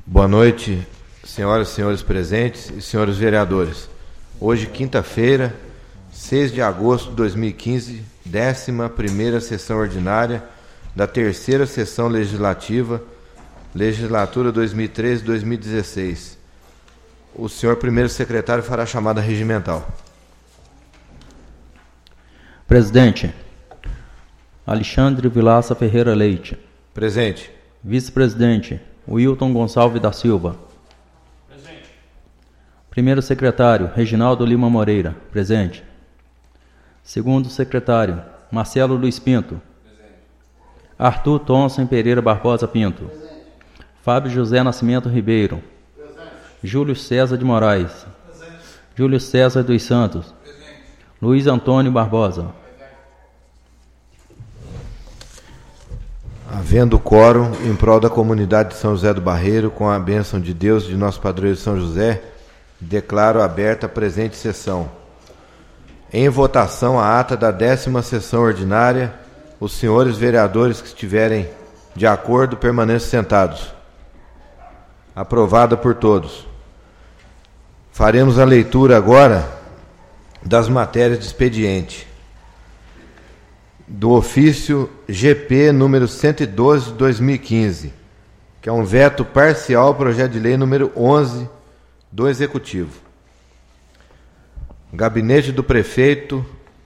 Boa noite, senhoras e senhores presentes e senhores vereadores. Hoje, quinta-feira, 6 de agosto de 2015, 11ª sessão ordinária da terceira sessão legislativa, legislatura 2013-2016. O senhor primeiro secretário fará a chamada regimental. Presidente, Alexandre Vilaça Ferreira Leite. Presente. Vice-presidente, Wilton Gonçalves da Silva. Presente. Primeiro secretário, Reginaldo Lima Moreira. Presente. Segundo secretário, Marcelo Luiz Pinto. Presente. Arthur Thomson Pereira Barbosa Pinto. Presente. Fábio José Nascimento Ribeiro. Presente. Júlio César de Moraes. Presente. Júlio César dos Santos. Presente. Luiz Antônio Barbosa. Havendo quórum em prol da comunidade de São José do Barreiro, com a bênção de Deus de nosso padroeiro São José, declaro aberta a presente sessão. Em votação a ata da 10ª sessão ordinária, os senhores vereadores que estiverem de acordo permaneçam sentados. Aprovada por todos. Faremos a leitura agora das matérias de expediente. Do ofício GP número 112 de 2015, que é um veto parcial ao projeto de lei número 11 do Executivo. Gabinete do Prefeito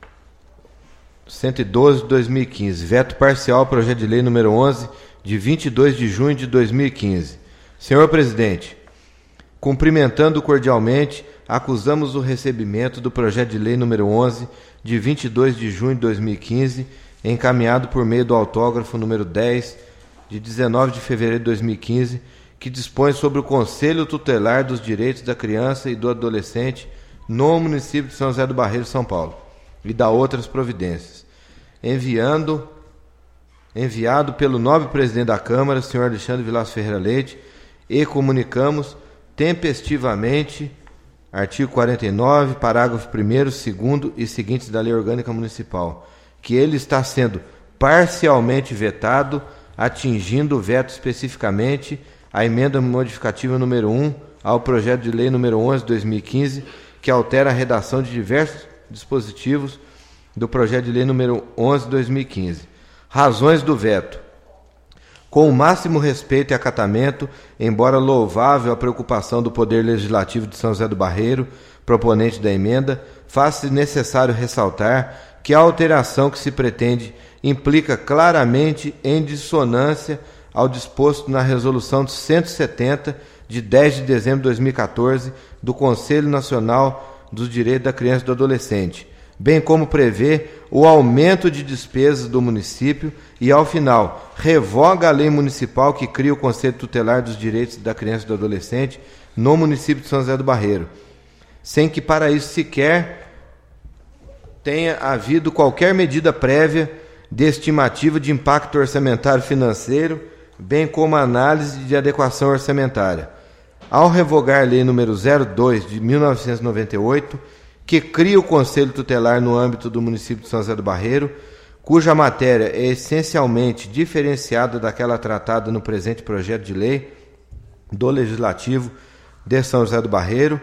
112 de 2015, veto parcial ao projeto de lei número 11 de 22 de junho de 2015. Senhor Presidente, cumprimentando cordialmente, acusamos o recebimento do projeto de lei número 11 de 22 de junho de 2015, encaminhado por meio do autógrafo número 10 de 19 de fevereiro de 2015, que dispõe sobre o Conselho Tutelar dos Direitos da Criança e do Adolescente no município de São José do Barreiro, São Paulo, e da outras providências. Enviado pelo nobre presidente da Câmara, senhor Alexandre Vilaça Ferreira Leite, e comunicamos tempestivamente artigo 49, parágrafo 1º, 2º e seguintes da Lei Orgânica Municipal, que ele está sendo parcialmente vetado, atingindo o veto especificamente a emenda modificativa número 1 ao projeto de lei número 11 de 2015, que altera a redação de diversos dispositivos do projeto de lei número 11 de 2015. Razões do veto. Com o máximo respeito e acatamento, embora louvável a preocupação do Poder Legislativo de São José do Barreiro, proponente da emenda, faz-se necessário ressaltar que a alteração que se pretende implica claramente em dissonância ao disposto na Resolução 170, de 10 de dezembro de 2014, do Conselho Nacional dos Direitos da Criança e do Adolescente, bem como prevê o aumento de despesas do município e, ao final, revoga a lei municipal que cria o Conselho Tutelar dos Direitos da Criança e do Adolescente no município de São José do Barreiro, sem que para isso sequer tenha havido qualquer medida prévia de estimativa de impacto orçamentário financeiro, bem como análise de adequação orçamentária. Ao revogar a lei número 02 de 1998, que cria o Conselho Tutelar no âmbito do município de São José do Barreiro, cuja matéria é essencialmente diferenciada daquela tratada no presente projeto de lei do Legislativo de São José do Barreiro,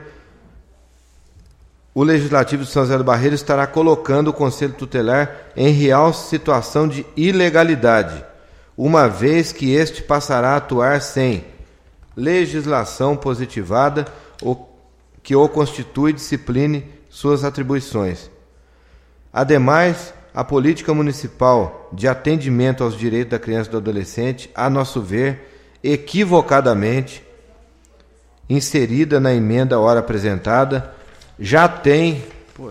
o Legislativo de São José do Barreiro estará colocando o Conselho Tutelar em real situação de ilegalidade, uma vez que este passará a atuar sem legislação positivada ou que o constitui e discipline suas atribuições. Ademais, a política municipal de atendimento aos direitos da criança e do adolescente, a nosso ver, equivocadamente inserida na emenda ora apresentada, já tem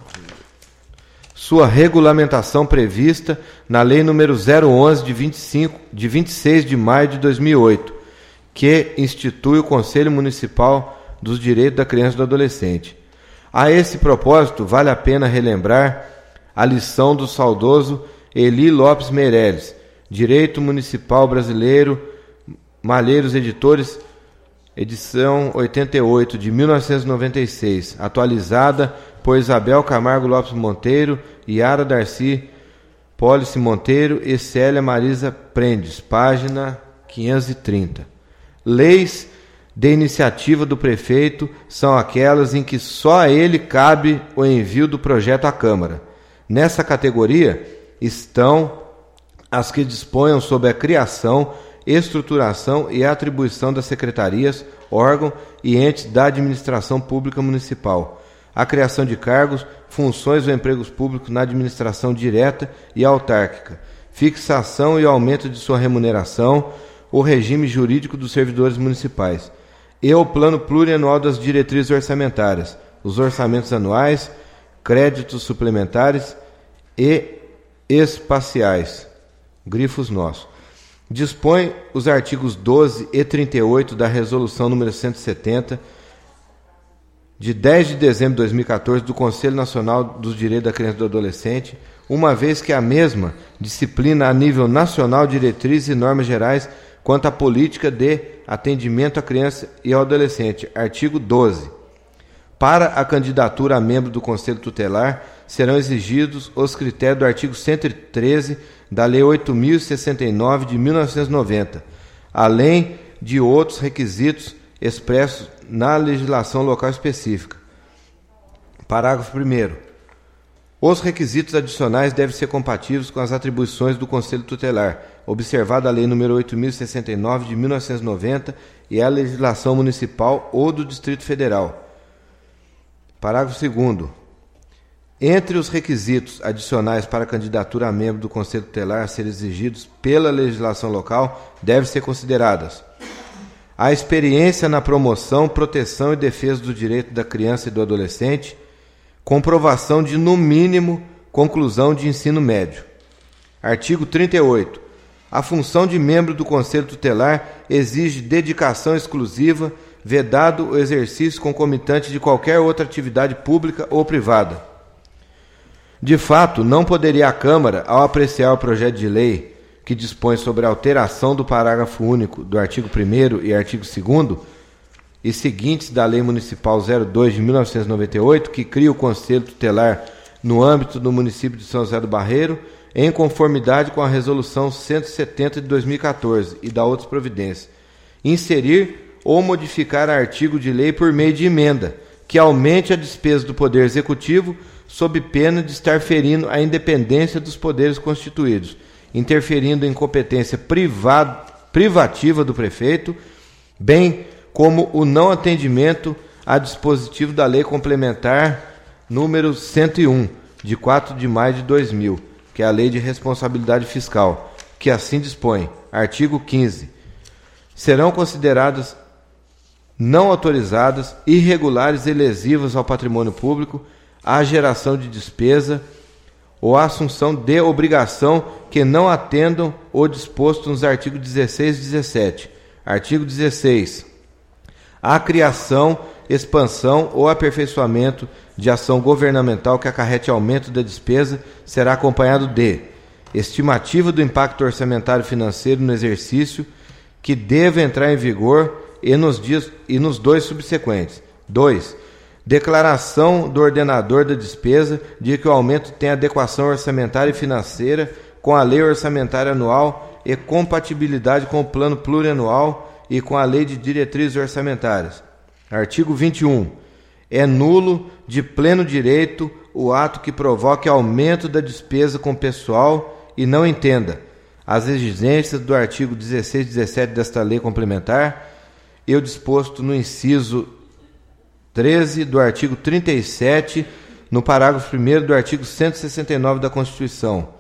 sua regulamentação prevista na Lei número 011 de 26 de maio de 2008, que institui o Conselho Municipal dos Direitos da Criança e do Adolescente. A esse propósito, vale a pena relembrar a lição do saudoso Eli Lopes Meireles, Direito Municipal Brasileiro, Malheiros Editores, edição 88, de 1996, atualizada por Isabel Camargo Lopes Monteiro, Yara Darcy Pólice Monteiro e Célia Marisa Prendes, página 530. Leis de iniciativa do prefeito são aquelas em que só a ele cabe o envio do projeto à Câmara. Nessa categoria estão as que disponham sobre a criação, estruturação e atribuição das secretarias, órgãos e entes da administração pública municipal, a criação de cargos, funções ou empregos públicos na administração direta e autárquica, fixação e aumento de sua remuneração, o regime jurídico dos servidores municipais, e o plano plurianual das diretrizes orçamentárias, os orçamentos anuais, créditos suplementares e espaciais, grifos nossos. Dispõe os artigos 12 e 38 da Resolução número 170, de 10 de dezembro de 2014, do Conselho Nacional dos Direitos da Criança e do Adolescente, uma vez que a mesma disciplina a nível nacional diretrizes e normas gerais quanto à política de atendimento à criança e ao adolescente. Artigo 12. Para a candidatura a membro do Conselho Tutelar, serão exigidos os critérios do artigo 113 da Lei 8.069 de 1990, além de outros requisitos expressos na legislação local específica. Parágrafo 1º. Os requisitos adicionais devem ser compatíveis com as atribuições do Conselho Tutelar, observada a Lei nº 8.069 de 1990 e a legislação municipal ou do Distrito Federal. Parágrafo 2º. Entre os requisitos adicionais para a candidatura a membro do Conselho Tutelar a serem exigidos pela legislação local devem ser consideradas: a experiência na promoção, proteção e defesa do direito da criança e do adolescente, comprovação de, no mínimo, conclusão de ensino médio. Artigo 38. A função de membro do Conselho Tutelar exige dedicação exclusiva, vedado o exercício concomitante de qualquer outra atividade pública ou privada. De fato, não poderia a Câmara, ao apreciar o projeto de lei que dispõe sobre a alteração do parágrafo único do artigo 1º e artigo 2º e seguintes da Lei Municipal 02 de 1998, que cria o Conselho Tutelar no âmbito do município de São José do Barreiro, em conformidade com a Resolução 170 de 2014 e da outras providências, inserir ou modificar artigo de lei por meio de emenda, que aumente a despesa do Poder Executivo sob pena de estar ferindo a independência dos poderes constituídos, interferindo em competência privativa do prefeito, bem como o não atendimento a dispositivo da Lei Complementar número 101, de 4 de maio de 2000, que é a Lei de Responsabilidade Fiscal, que assim dispõe. Artigo 15. Serão consideradas não autorizadas, irregulares e lesivas ao patrimônio público a geração de despesa ou a assunção de obrigação que não atendam o disposto nos artigos 16 e 17. Artigo 16. A criação, expansão ou aperfeiçoamento de ação governamental que acarrete aumento da despesa será acompanhado de estimativa do impacto orçamentário financeiro no exercício que deve entrar em vigor e nos dois subsequentes. 2. Declaração do ordenador da despesa de que o aumento tem adequação orçamentária e financeira com a lei orçamentária anual e compatibilidade com o plano plurianual e com a lei de diretrizes orçamentárias. Artigo 21. É nulo de pleno direito o ato que provoque aumento da despesa com pessoal e não entenda as exigências do artigo 16 e 17 desta lei complementar e o disposto no inciso 13 do artigo 37, no parágrafo 1º do artigo 169 da Constituição.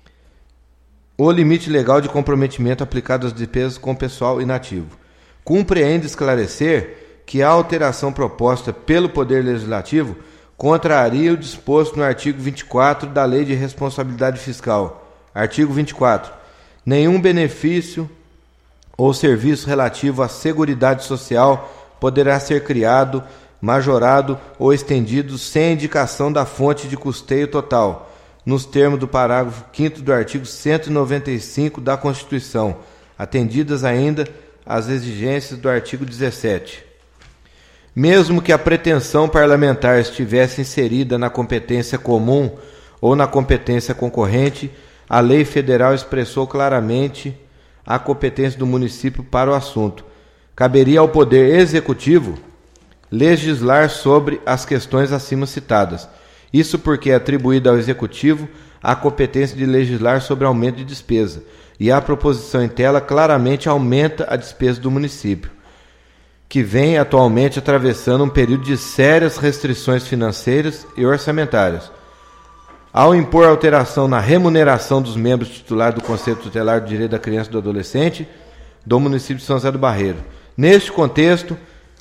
O limite legal de comprometimento aplicado às despesas com pessoal inativo. Cumpre ainda esclarecer que a alteração proposta pelo Poder Legislativo contraria o disposto no artigo 24 da Lei de Responsabilidade Fiscal. Artigo 24. Nenhum benefício ou serviço relativo à Seguridade Social poderá ser criado, majorado ou estendido sem indicação da fonte de custeio total, nos termos do parágrafo 5º do artigo 195 da Constituição, atendidas ainda as exigências do artigo 17. Mesmo que a pretensão parlamentar estivesse inserida na competência comum ou na competência concorrente, a lei federal expressou claramente a competência do município para o assunto, Caberia ao Poder Executivo legislar sobre as questões acima citadas. Isso porque é atribuída ao Executivo a competência de legislar sobre aumento de despesa, e a proposição em tela claramente aumenta a despesa do município, que vem atualmente atravessando um período de sérias restrições financeiras e orçamentárias. Ao impor alteração na remuneração dos membros titulares do Conselho Tutelar do Direito da Criança e do Adolescente do município de São José do Barreiro. Neste contexto,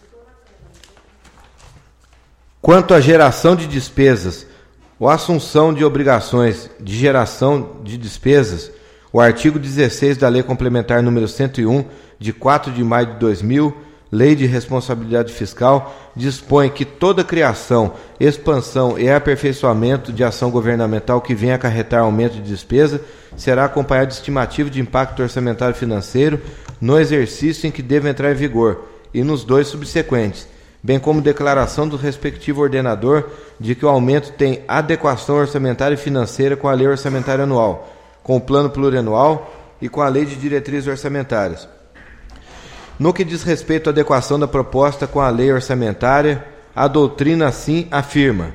quanto à geração de despesas ou assunção de obrigações de geração de despesas, o artigo 16 da Lei Complementar número 101, de 4 de maio de 2000, Lei de Responsabilidade Fiscal, dispõe que toda criação, expansão e aperfeiçoamento de ação governamental que venha acarretar aumento de despesa será acompanhado de estimativa de impacto orçamentário financeiro no exercício em que deve entrar em vigor e nos 2 subsequentes, bem como declaração do respectivo ordenador de que o aumento tem adequação orçamentária e financeira com a Lei Orçamentária Anual, com o Plano Plurianual e com a Lei de Diretrizes Orçamentárias. No que diz respeito à adequação da proposta com a lei orçamentária, a doutrina assim afirma: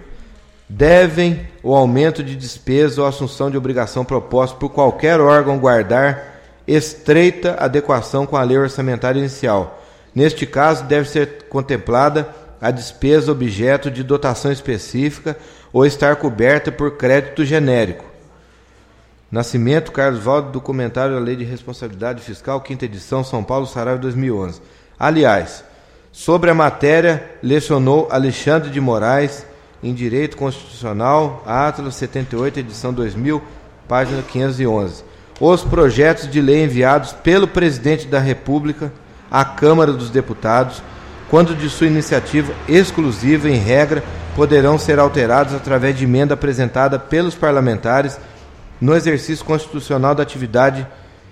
devem o aumento de despesa ou assunção de obrigação proposta por qualquer órgão guardar estreita adequação com a lei orçamentária inicial. Neste caso, deve ser contemplada a despesa objeto de dotação específica ou estar coberta por crédito genérico. Nascimento, Carlos Valdo, documentário da Lei de Responsabilidade Fiscal, 5ª edição, São Paulo, Saraiva, 2011. Aliás, sobre a matéria, lecionou Alexandre de Moraes, em Direito Constitucional, Atlas 78, edição 2000, página 511. Os projetos de lei enviados pelo Presidente da República à Câmara dos Deputados, quando de sua iniciativa exclusiva, em regra, poderão ser alterados através de emenda apresentada pelos parlamentares no exercício constitucional da atividade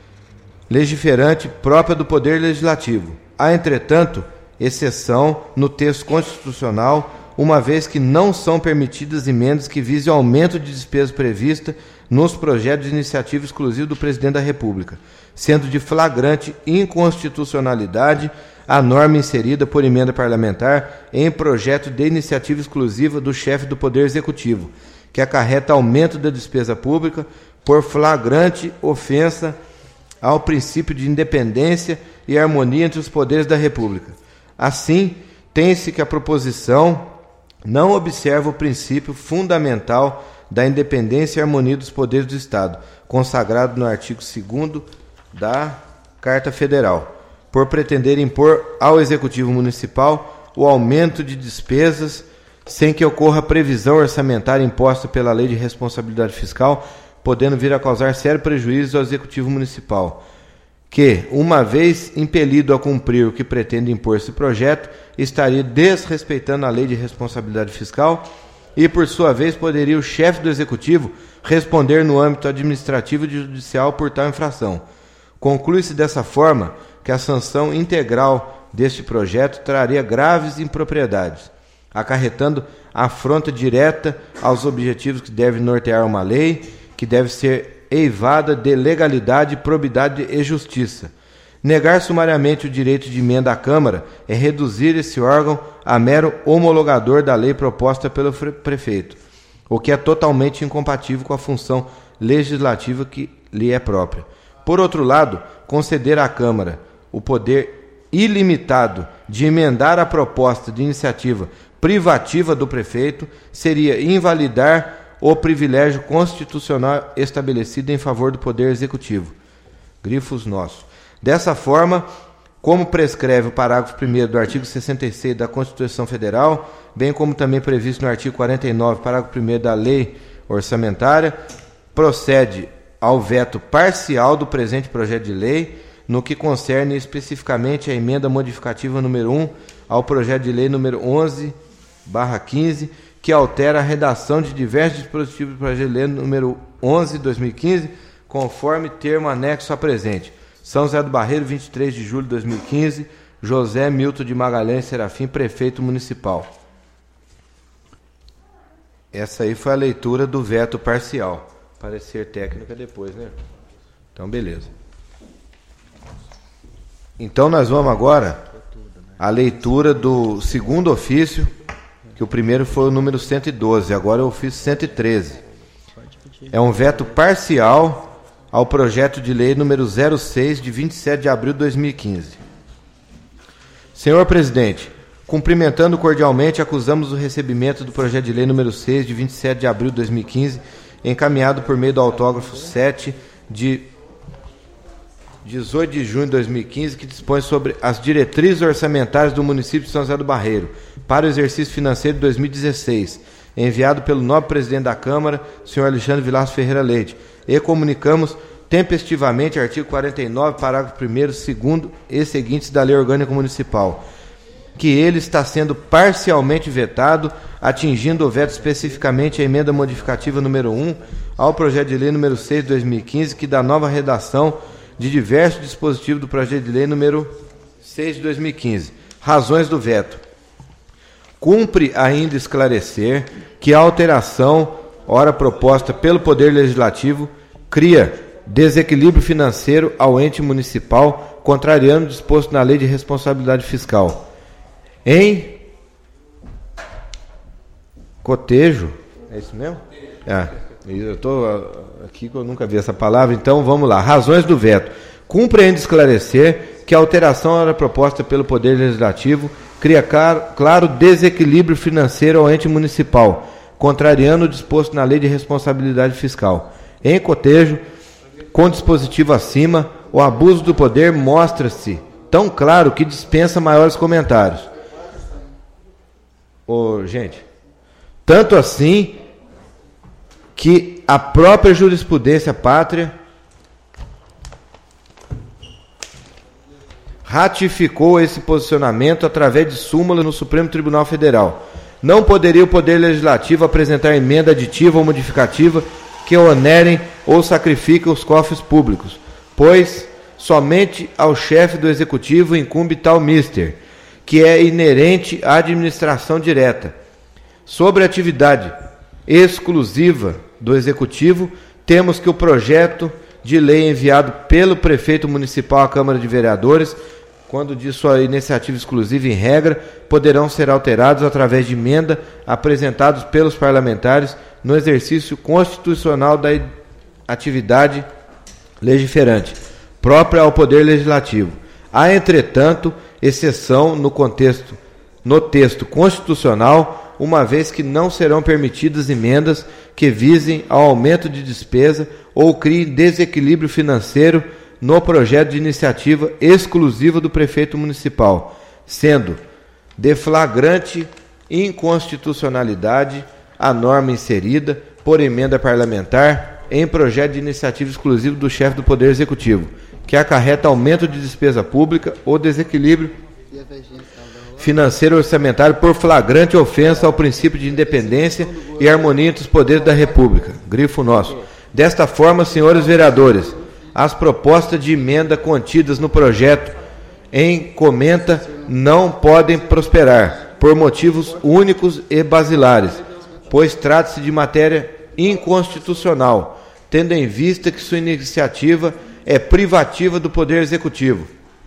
legiferante própria do Poder Legislativo. Há, entretanto, exceção no texto constitucional, uma vez que não são permitidas emendas que visem o aumento de despesa prevista nos projetos de iniciativa exclusiva do Presidente da República, sendo de flagrante inconstitucionalidade a norma inserida por emenda parlamentar em projeto de iniciativa exclusiva do chefe do Poder Executivo, que acarreta aumento da despesa pública por flagrante ofensa ao princípio de independência e harmonia entre os poderes da República. Assim, tem-se que a proposição não observa o princípio fundamental da independência e harmonia dos poderes do Estado, consagrado no artigo 2º da Carta Federal, por pretender impor ao Executivo Municipal o aumento de despesas sem que ocorra previsão orçamentária imposta pela Lei de Responsabilidade Fiscal, podendo vir a causar sério prejuízo ao Executivo Municipal, que, uma vez impelido a cumprir o que pretende impor esse projeto, estaria desrespeitando a Lei de Responsabilidade Fiscal e, por sua vez, poderia o chefe do Executivo responder no âmbito administrativo e judicial por tal infração. Conclui-se dessa forma que a sanção integral deste projeto traria graves impropriedades, acarretando afronta direta aos objetivos que devem nortear uma lei, que deve ser eivada de legalidade, probidade e justiça. Negar sumariamente o direito de emenda à Câmara é reduzir esse órgão a mero homologador da lei proposta pelo prefeito, o que é totalmente incompatível com a função legislativa que lhe é própria. Por outro lado, conceder à Câmara o poder ilimitado de emendar a proposta de iniciativa privativa do prefeito seria invalidar o privilégio constitucional estabelecido em favor do Poder Executivo. Grifos nossos. Dessa forma, como prescreve o parágrafo 1º do artigo 66 da Constituição Federal, bem como também previsto no artigo 49, parágrafo 1º da Lei Orçamentária, procede ao veto parcial do presente projeto de lei, no que concerne especificamente a emenda modificativa número 1 ao projeto de lei número 11/15, que altera a redação de diversos dispositivos do projeto de lei número 11/2015, conforme termo anexo a presente. São José do Barreiro, 23 de julho de 2015, José Milton de Magalhães Serafim, prefeito municipal. Essa aí foi a leitura do veto parcial. Parecer técnica depois, né? Então, beleza. Então, nós vamos agora a leitura do segundo ofício, que o primeiro foi o número 112, agora é o ofício 113. É um veto parcial ao projeto de lei número 06, de 27 de abril de 2015. Senhor presidente, cumprimentando cordialmente, acusamos o recebimento do projeto de lei número 6, de 27 de abril de 2015, encaminhado por meio do autógrafo 7, de 18 de junho de 2015, que dispõe sobre as diretrizes orçamentárias do município de São José do Barreiro para o exercício financeiro de 2016, enviado pelo nobre presidente da Câmara, senhor Alexandre Vilaço Ferreira Leite, e comunicamos tempestivamente artigo 49, parágrafo 1º, 2º e seguintes da Lei Orgânica Municipal, que ele está sendo parcialmente vetado, atingindo o veto especificamente a emenda modificativa número 1 ao projeto de lei número 6 de 2015, que dá nova redação de diversos dispositivos do projeto de lei número 6 de 2015. Razões do veto. Cumpre ainda esclarecer que a alteração, ora proposta pelo Poder Legislativo, cria desequilíbrio financeiro ao ente municipal, contrariando o disposto na Lei de Responsabilidade Fiscal. Em cotejo, é isso mesmo? Eu estou aqui que eu nunca vi essa palavra, então vamos lá. Razões do veto. Cumpre ainda esclarecer que a alteração era proposta pelo Poder Legislativo cria claro desequilíbrio financeiro ao ente municipal, contrariando o disposto na Lei de Responsabilidade Fiscal. Em cotejo, com o dispositivo acima, o abuso do poder mostra-se tão claro que dispensa maiores comentários. Gente, tanto assim que a própria jurisprudência pátria ratificou esse posicionamento através de súmula no Supremo Tribunal Federal. Não poderia o Poder Legislativo apresentar emenda aditiva ou modificativa que onerem ou sacrifiquem os cofres públicos, pois somente ao chefe do Executivo incumbe tal mister, que é inerente à administração direta. Sobre a atividade exclusiva do Executivo, temos que o projeto de lei enviado pelo prefeito municipal à Câmara de Vereadores, quando diz sua iniciativa exclusiva em regra, poderão ser alterados através de emenda apresentados pelos parlamentares no exercício constitucional da atividade legiferante, própria ao Poder Legislativo. Há, entretanto, exceção no texto constitucional, uma vez que não serão permitidas emendas que visem ao aumento de despesa ou criem desequilíbrio financeiro no projeto de iniciativa exclusiva do prefeito municipal, sendo de flagrante inconstitucionalidade a norma inserida por emenda parlamentar em projeto de iniciativa exclusiva do chefe do Poder Executivo, que acarreta aumento de despesa pública ou desequilíbrio financeiro orçamentário por flagrante ofensa ao princípio de independência e harmonia entre os poderes da República. Grifo nosso. Desta forma, senhores vereadores, as propostas de emenda contidas no projeto em comenta não podem prosperar, por motivos únicos e basilares, pois trata-se de matéria inconstitucional, tendo em vista que sua iniciativa é privativa do Poder Executivo.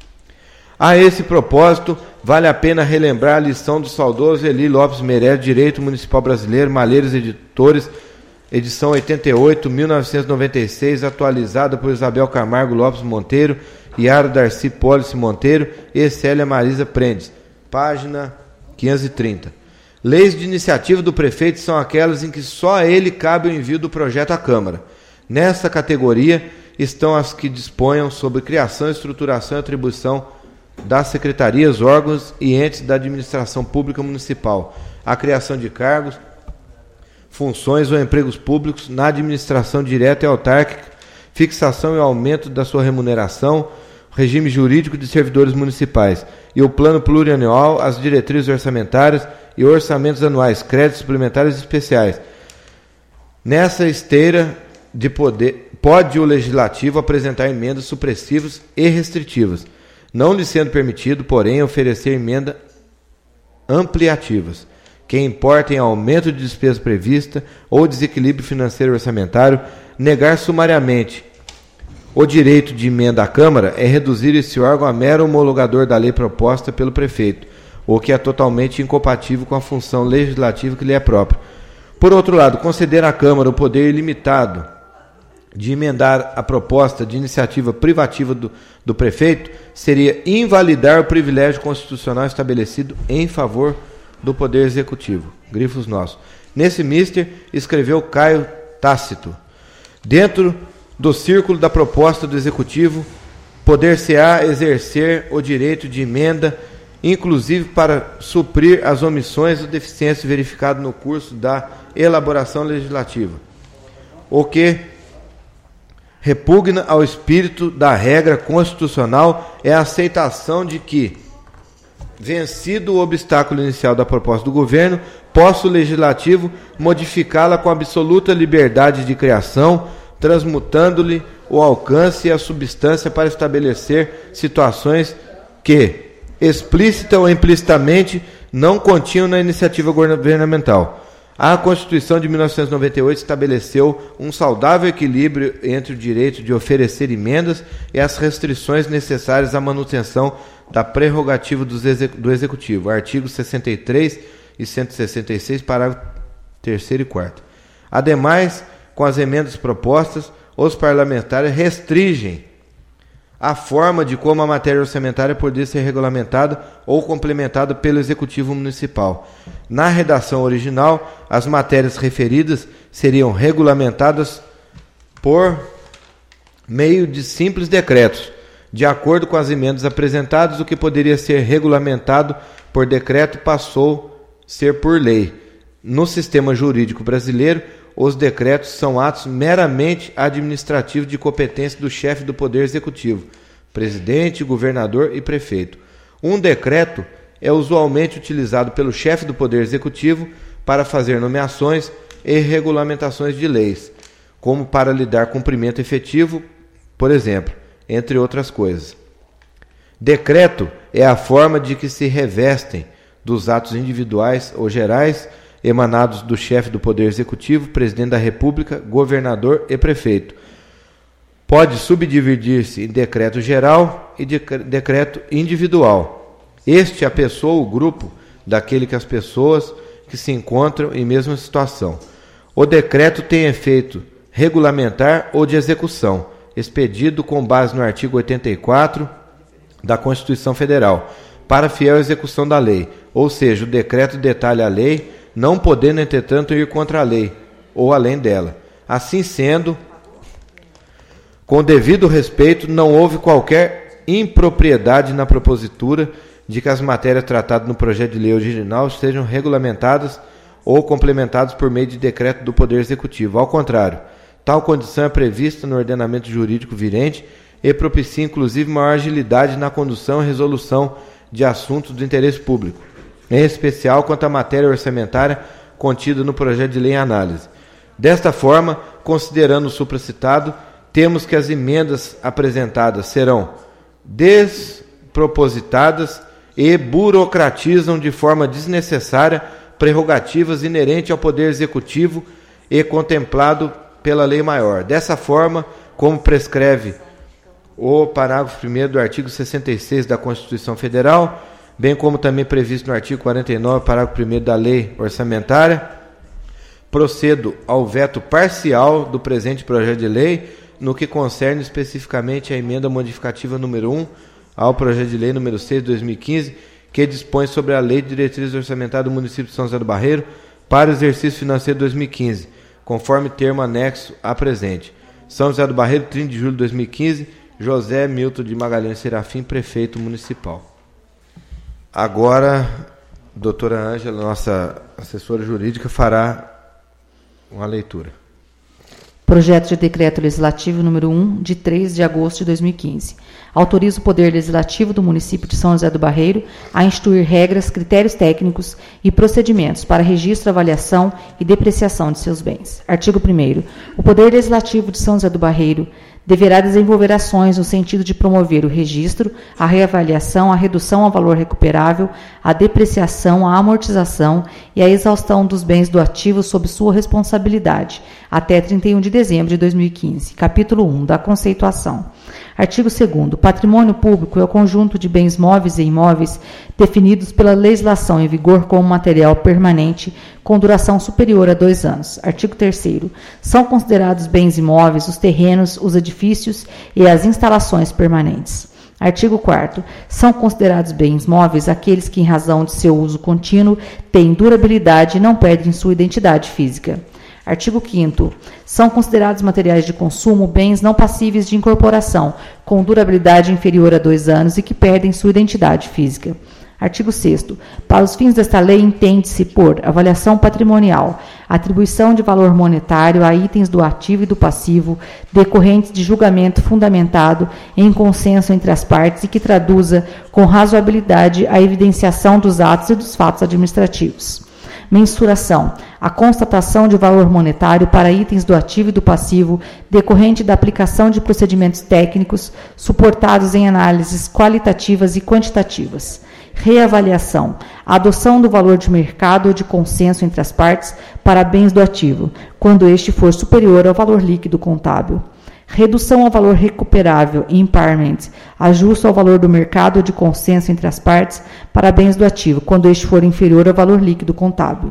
A esse propósito, vale a pena relembrar a lição do saudoso Eli Lopes Meirelles, Direito Municipal Brasileiro, Malheiros Editores, edição 88, 1996, atualizada por Isabel Camargo Lopes Monteiro, Yara Darcy Pólice Monteiro e Célia Marisa Prendes, página 530. Leis de iniciativa do prefeito são aquelas em que só a ele cabe o envio do projeto à Câmara. Nessa categoria estão as que disponham sobre criação, estruturação e atribuição das secretarias, órgãos e entes da administração pública municipal, a criação de cargos, funções ou empregos públicos na administração direta e autárquica, fixação e aumento da sua remuneração, regime jurídico de servidores municipais e o plano plurianual, as diretrizes orçamentárias e orçamentos anuais, créditos suplementares especiais. Nessa esteira de poder, pode o Legislativo apresentar emendas supressivas e restritivas, não lhe sendo permitido, porém, oferecer emendas ampliativas, que importem aumento de despesa prevista ou desequilíbrio financeiro orçamentário, negar sumariamente O direito de emenda à Câmara é reduzir esse órgão a mero homologador da lei proposta pelo prefeito, o que é totalmente incompatível com a função legislativa que lhe é própria. Por outro lado, conceder à Câmara o poder ilimitado de emendar a proposta de iniciativa privativa do prefeito seria invalidar o privilégio constitucional estabelecido em favor do Poder Executivo. Grifos nossos. Nesse mister, escreveu Caio Tácito. Dentro do círculo da proposta do Executivo, poder-se-á exercer o direito de emenda, inclusive para suprir as omissões ou deficiências verificadas no curso da elaboração legislativa, o que repugna ao espírito da regra constitucional é a aceitação de que, vencido o obstáculo inicial da proposta do governo, possa o legislativo modificá-la com absoluta liberdade de criação, transmutando-lhe o alcance e a substância para estabelecer situações que, explícita ou implicitamente, não continham na iniciativa governamental. A Constituição de 1998 estabeleceu um saudável equilíbrio entre o direito de oferecer emendas e as restrições necessárias à manutenção da prerrogativa do Executivo. Artigos 63 e 166, parágrafo 3º e 4º. Ademais, com as emendas propostas, os parlamentares restringem a forma de como a matéria orçamentária poderia ser regulamentada ou complementada pelo Executivo Municipal. Na redação original, as matérias referidas seriam regulamentadas por meio de simples decretos, de acordo com as emendas apresentadas. O que poderia ser regulamentado por decreto passou a ser por lei. No sistema jurídico brasileiro, os decretos são atos meramente administrativos de competência do chefe do Poder Executivo, presidente, governador e prefeito. Um decreto é usualmente utilizado pelo chefe do Poder Executivo para fazer nomeações e regulamentações de leis, como para lhe dar cumprimento efetivo, por exemplo, entre outras coisas. Decreto é a forma de que se revestem dos atos individuais ou gerais emanados do chefe do Poder Executivo, presidente da República, governador e prefeito. Pode subdividir-se em decreto geral e decreto individual. Este é a pessoa ou grupo daquele que as pessoas que se encontram em mesma situação. O decreto tem efeito regulamentar ou de execução, expedido com base no artigo 84 da Constituição Federal, para fiel execução da lei, ou seja, o decreto detalha a lei, não podendo, entretanto, ir contra a lei ou além dela. Assim sendo, com devido respeito, não houve qualquer impropriedade na propositura de que as matérias tratadas no projeto de lei original sejam regulamentadas ou complementadas por meio de decreto do Poder Executivo. Ao contrário, tal condição é prevista no ordenamento jurídico vigente e propicia, inclusive, maior agilidade na condução e resolução de assuntos do interesse público, em especial quanto à matéria orçamentária contida no projeto de lei em análise. Desta forma, considerando o supracitado, temos que as emendas apresentadas serão despropositadas e burocratizam de forma desnecessária prerrogativas inerentes ao Poder Executivo e contemplado pela lei maior. Dessa forma, como prescreve o parágrafo 1º do artigo 66 da Constituição Federal, bem como também previsto no artigo 49, parágrafo 1º da Lei Orçamentária, procedo ao veto parcial do presente projeto de lei no que concerne especificamente a emenda modificativa número 1 ao projeto de lei número 6 de 2015, que dispõe sobre a Lei de Diretrizes Orçamentárias do município de São José do Barreiro para o exercício financeiro de 2015, conforme termo anexo à presente. São José do Barreiro, 30 de julho de 2015, José Milton de Magalhães Serafim, prefeito municipal. Agora, a doutora Ângela, nossa assessora jurídica, fará uma leitura. Projeto de Decreto Legislativo número 1, de 3 de agosto de 2015. Autoriza o Poder Legislativo do município de São José do Barreiro a instituir regras, critérios técnicos e procedimentos para registro, avaliação e depreciação de seus bens. Artigo 1º. O Poder Legislativo de São José do Barreiro deverá desenvolver ações no sentido de promover o registro, a reavaliação, a redução ao valor recuperável, a depreciação, a amortização e a exaustão dos bens do ativo sob sua responsabilidade, até 31 de dezembro de 2015. Capítulo 1 da Conceituação. Artigo 2º. Patrimônio público é o conjunto de bens móveis e imóveis definidos pela legislação em vigor como material permanente com duração superior a 2 anos. Artigo 3º. São considerados bens imóveis os terrenos, os edifícios e as instalações permanentes. Artigo 4º. São considerados bens móveis aqueles que, em razão de seu uso contínuo, têm durabilidade e não perdem sua identidade física. Artigo 5º. São considerados materiais de consumo bens não passíveis de incorporação, com durabilidade inferior a 2 anos e que perdem sua identidade física. Artigo 6º. Para os fins desta lei, entende-se por avaliação patrimonial, atribuição de valor monetário a itens do ativo e do passivo decorrentes de julgamento fundamentado em consenso entre as partes e que traduza com razoabilidade a evidenciação dos atos e dos fatos administrativos. Mensuração. A constatação de valor monetário para itens do ativo e do passivo decorrente da aplicação de procedimentos técnicos suportados em análises qualitativas e quantitativas. Reavaliação. A adoção do valor de mercado ou de consenso entre as partes para bens do ativo, quando este for superior ao valor líquido contábil. Redução ao valor recuperável, impairment, ajuste ao valor do mercado ou de consenso entre as partes para bens do ativo, quando este for inferior ao valor líquido contábil.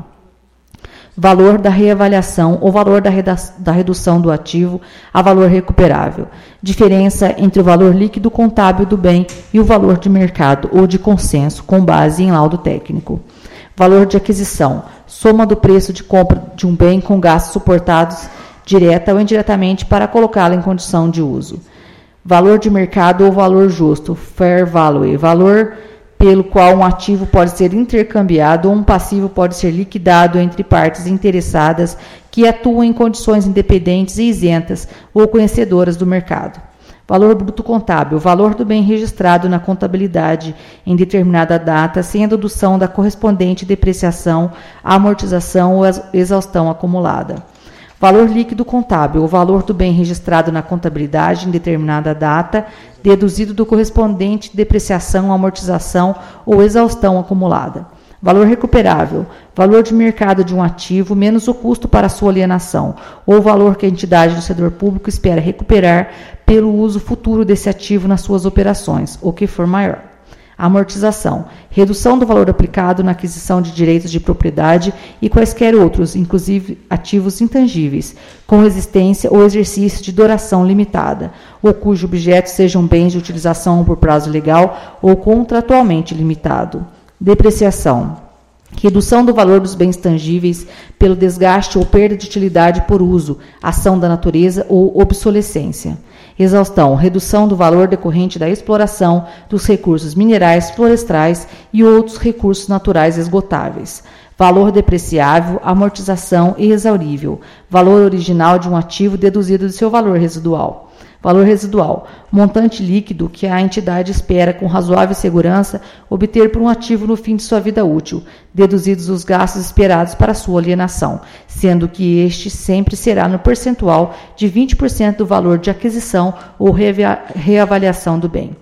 Valor da reavaliação ou valor da redução do ativo a valor recuperável. Diferença entre o valor líquido contábil do bem e o valor de mercado ou de consenso, com base em laudo técnico. Valor de aquisição. Soma do preço de compra de um bem com gastos suportados direta ou indiretamente para colocá-lo em condição de uso. Valor de mercado ou valor justo, fair value, valor pelo qual um ativo pode ser intercambiado ou um passivo pode ser liquidado entre partes interessadas que atuam em condições independentes e isentas ou conhecedoras do mercado. Valor bruto contábil, valor do bem registrado na contabilidade em determinada data, sem a dedução da correspondente depreciação, amortização ou exaustão acumulada. Valor líquido contábil, o valor do bem registrado na contabilidade em determinada data, deduzido do correspondente depreciação, amortização ou exaustão acumulada. Valor recuperável, valor de mercado de um ativo menos o custo para sua alienação, ou o valor que a entidade do setor público espera recuperar pelo uso futuro desse ativo nas suas operações, o que for maior. Amortização, redução do valor aplicado na aquisição de direitos de propriedade e quaisquer outros, inclusive ativos intangíveis, com existência ou exercício de duração limitada, ou cujo objeto sejam bens de utilização por prazo legal ou contratualmente limitado. Depreciação, redução do valor dos bens tangíveis pelo desgaste ou perda de utilidade por uso, ação da natureza ou obsolescência. Exaustão, redução do valor decorrente da exploração dos recursos minerais, florestais e outros recursos naturais esgotáveis. Valor depreciável, amortização e exaurível. Valor original de um ativo deduzido do seu valor residual. Valor residual, montante líquido que a entidade espera, com razoável segurança, obter por um ativo no fim de sua vida útil, deduzidos os gastos esperados para sua alienação, sendo que este sempre será no percentual de 20% do valor de aquisição ou reavaliação do bem.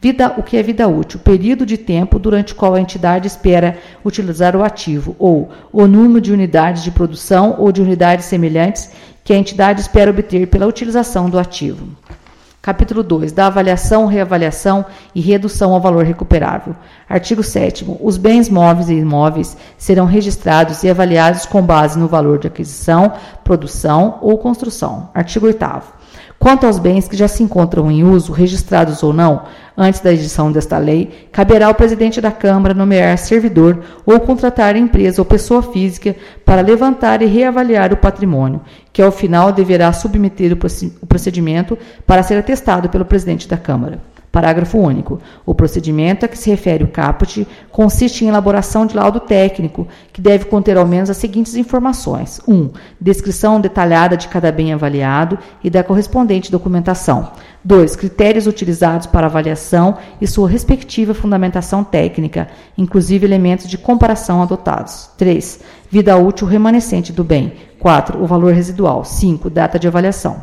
O que é vida útil? Período de tempo durante o qual a entidade espera utilizar o ativo, ou o número de unidades de produção ou de unidades semelhantes que a entidade espera obter pela utilização do ativo. Capítulo 2. Da avaliação, reavaliação e redução ao valor recuperável. Artigo 7º. Os bens móveis e imóveis serão registrados e avaliados com base no valor de aquisição, produção ou construção. Artigo 8º. Quanto aos bens que já se encontram em uso, registrados ou não, antes da edição desta lei, caberá ao presidente da Câmara nomear servidor ou contratar empresa ou pessoa física para levantar e reavaliar o patrimônio, que ao final deverá submeter o procedimento para ser atestado pelo presidente da Câmara. Parágrafo único. O procedimento a que se refere o caput consiste em elaboração de laudo técnico, que deve conter ao menos as seguintes informações. 1. Descrição detalhada de cada bem avaliado e da correspondente documentação. 2. Critérios utilizados para avaliação e sua respectiva fundamentação técnica, inclusive elementos de comparação adotados. 3. Vida útil remanescente do bem. 4. O valor residual. 5. Data de avaliação.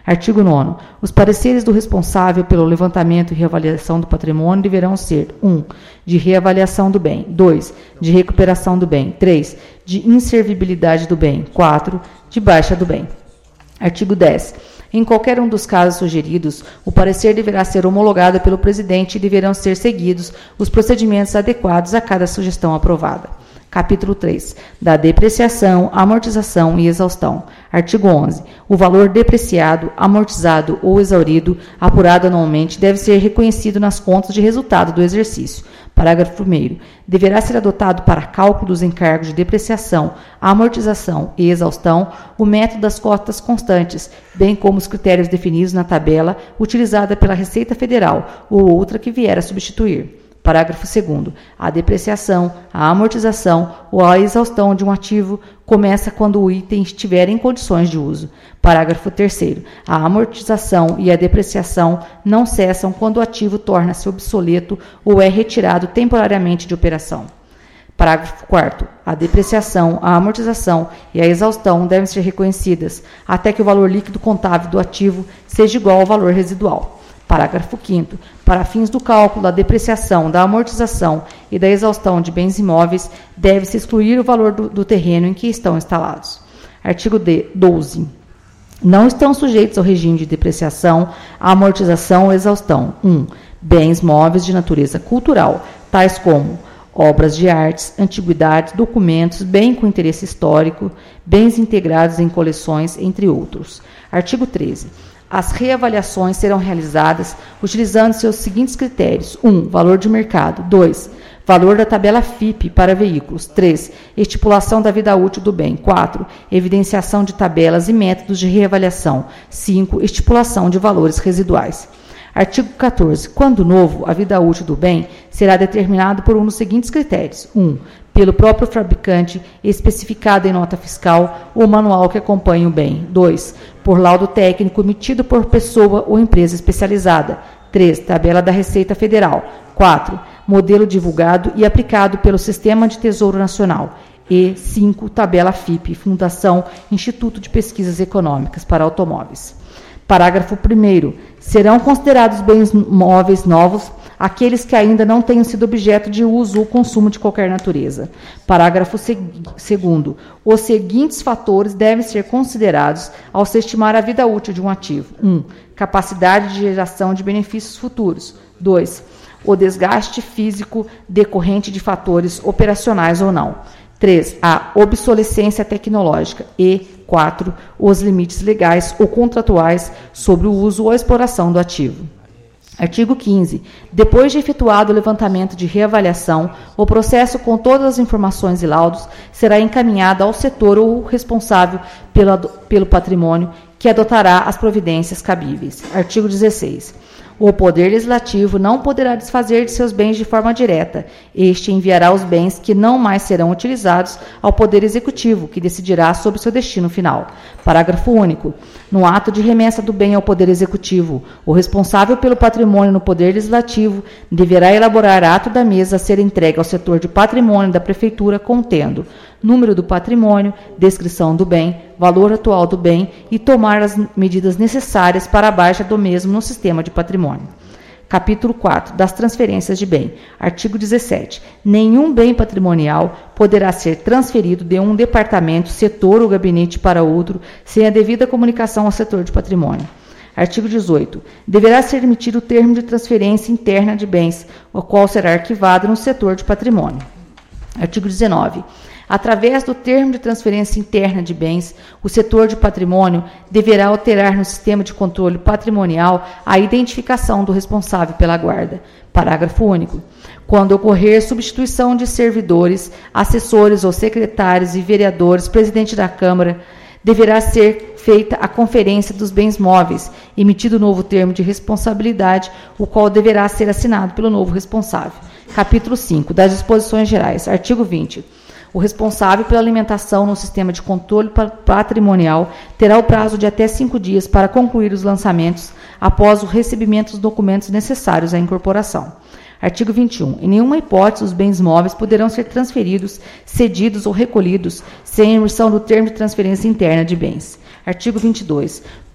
Artigo 9º. Os pareceres do responsável pelo levantamento e reavaliação do patrimônio deverão ser: 1. De reavaliação do bem. 2. De recuperação do bem. 3. De inservibilidade do bem. 4. De baixa do bem. Artigo 10. Em qualquer um dos casos sugeridos, o parecer deverá ser homologado pelo presidente e deverão ser seguidos os procedimentos adequados a cada sugestão aprovada. Capítulo 3. Da depreciação, amortização e exaustão. Artigo 11. O valor depreciado, amortizado ou exaurido, apurado anualmente, deve ser reconhecido nas contas de resultado do exercício. Parágrafo 1º. Deverá ser adotado para cálculo dos encargos de depreciação, amortização e exaustão o método das cotas constantes, bem como os critérios definidos na tabela utilizada pela Receita Federal ou outra que vier a substituir. Parágrafo 2º. A depreciação, a amortização ou a exaustão de um ativo começa quando o item estiver em condições de uso. Parágrafo 3º. A amortização e a depreciação não cessam quando o ativo torna-se obsoleto ou é retirado temporariamente de operação. Parágrafo 4º. A depreciação, a amortização e a exaustão devem ser reconhecidas até que o valor líquido contábil do ativo seja igual ao valor residual. Parágrafo 5º. Para fins do cálculo da depreciação, da amortização e da exaustão de bens imóveis, deve-se excluir o valor do terreno em que estão instalados. Artigo 12. Não estão sujeitos ao regime de depreciação, amortização ou exaustão: 1. Bens móveis de natureza cultural, tais como obras de artes, antiguidades, documentos, bem com interesse histórico, bens integrados em coleções, entre outros. Artigo 13. As reavaliações serão realizadas utilizando-se os seguintes critérios: 1. Valor de mercado. 2. Valor da tabela FIP para veículos. 3. Estipulação da vida útil do bem. 4. Evidenciação de tabelas e métodos de reavaliação. 5. Estipulação de valores residuais. Artigo 14. Quando novo, a vida útil do bem será determinado por um dos seguintes critérios: 1. Pelo próprio fabricante, especificado em nota fiscal ou manual que acompanhe o bem. 2. Por laudo técnico emitido por pessoa ou empresa especializada. 3. Tabela da Receita Federal. 4. Modelo divulgado e aplicado pelo Sistema de Tesouro Nacional. E 5. Tabela FIP, Fundação Instituto de Pesquisas Econômicas para Automóveis. Parágrafo 1º. Serão considerados bens móveis novos aqueles que ainda não tenham sido objeto de uso ou consumo de qualquer natureza. Parágrafo 2º. Os seguintes fatores devem ser considerados ao se estimar a vida útil de um ativo: 1. Capacidade de geração de benefícios futuros. 2. O desgaste físico decorrente de fatores operacionais ou não. 3. A obsolescência tecnológica. E 4. Os limites legais ou contratuais sobre o uso ou a exploração do ativo. Artigo 15. Depois de efetuado o levantamento de reavaliação, o processo com todas as informações e laudos será encaminhado ao setor ou responsável pelo patrimônio, que adotará as providências cabíveis. Artigo 16. O Poder Legislativo não poderá desfazer de seus bens de forma direta. Este enviará os bens que não mais serão utilizados ao Poder Executivo, que decidirá sobre seu destino final. Parágrafo único. No ato de remessa do bem ao Poder Executivo, o responsável pelo patrimônio no Poder Legislativo deverá elaborar ato da mesa a ser entregue ao setor de patrimônio da Prefeitura contendo número do patrimônio, descrição do bem, valor atual do bem e tomar as medidas necessárias para a baixa do mesmo no sistema de patrimônio. Capítulo 4. Das transferências de bem. Artigo 17. Nenhum bem patrimonial poderá ser transferido de um departamento, setor ou gabinete para outro sem a devida comunicação ao setor de patrimônio. Artigo 18. Deverá ser emitido o termo de transferência interna de bens, o qual será arquivado no setor de patrimônio. Artigo 19. Através do termo de transferência interna de bens, o setor de patrimônio deverá alterar no sistema de controle patrimonial a identificação do responsável pela guarda. Parágrafo único. Quando ocorrer substituição de servidores, assessores ou secretários e vereadores, presidente da Câmara, deverá ser feita a conferência dos bens móveis, emitido novo termo de responsabilidade, o qual deverá ser assinado pelo novo responsável. Capítulo 5. Das disposições gerais. Artigo 20. O responsável pela alimentação no sistema de controle patrimonial terá o prazo de até 5 dias para concluir os lançamentos após o recebimento dos documentos necessários à incorporação. Artigo 21. Em nenhuma hipótese os bens móveis poderão ser transferidos, cedidos ou recolhidos sem emissão do termo de transferência interna de bens. Artigo 22.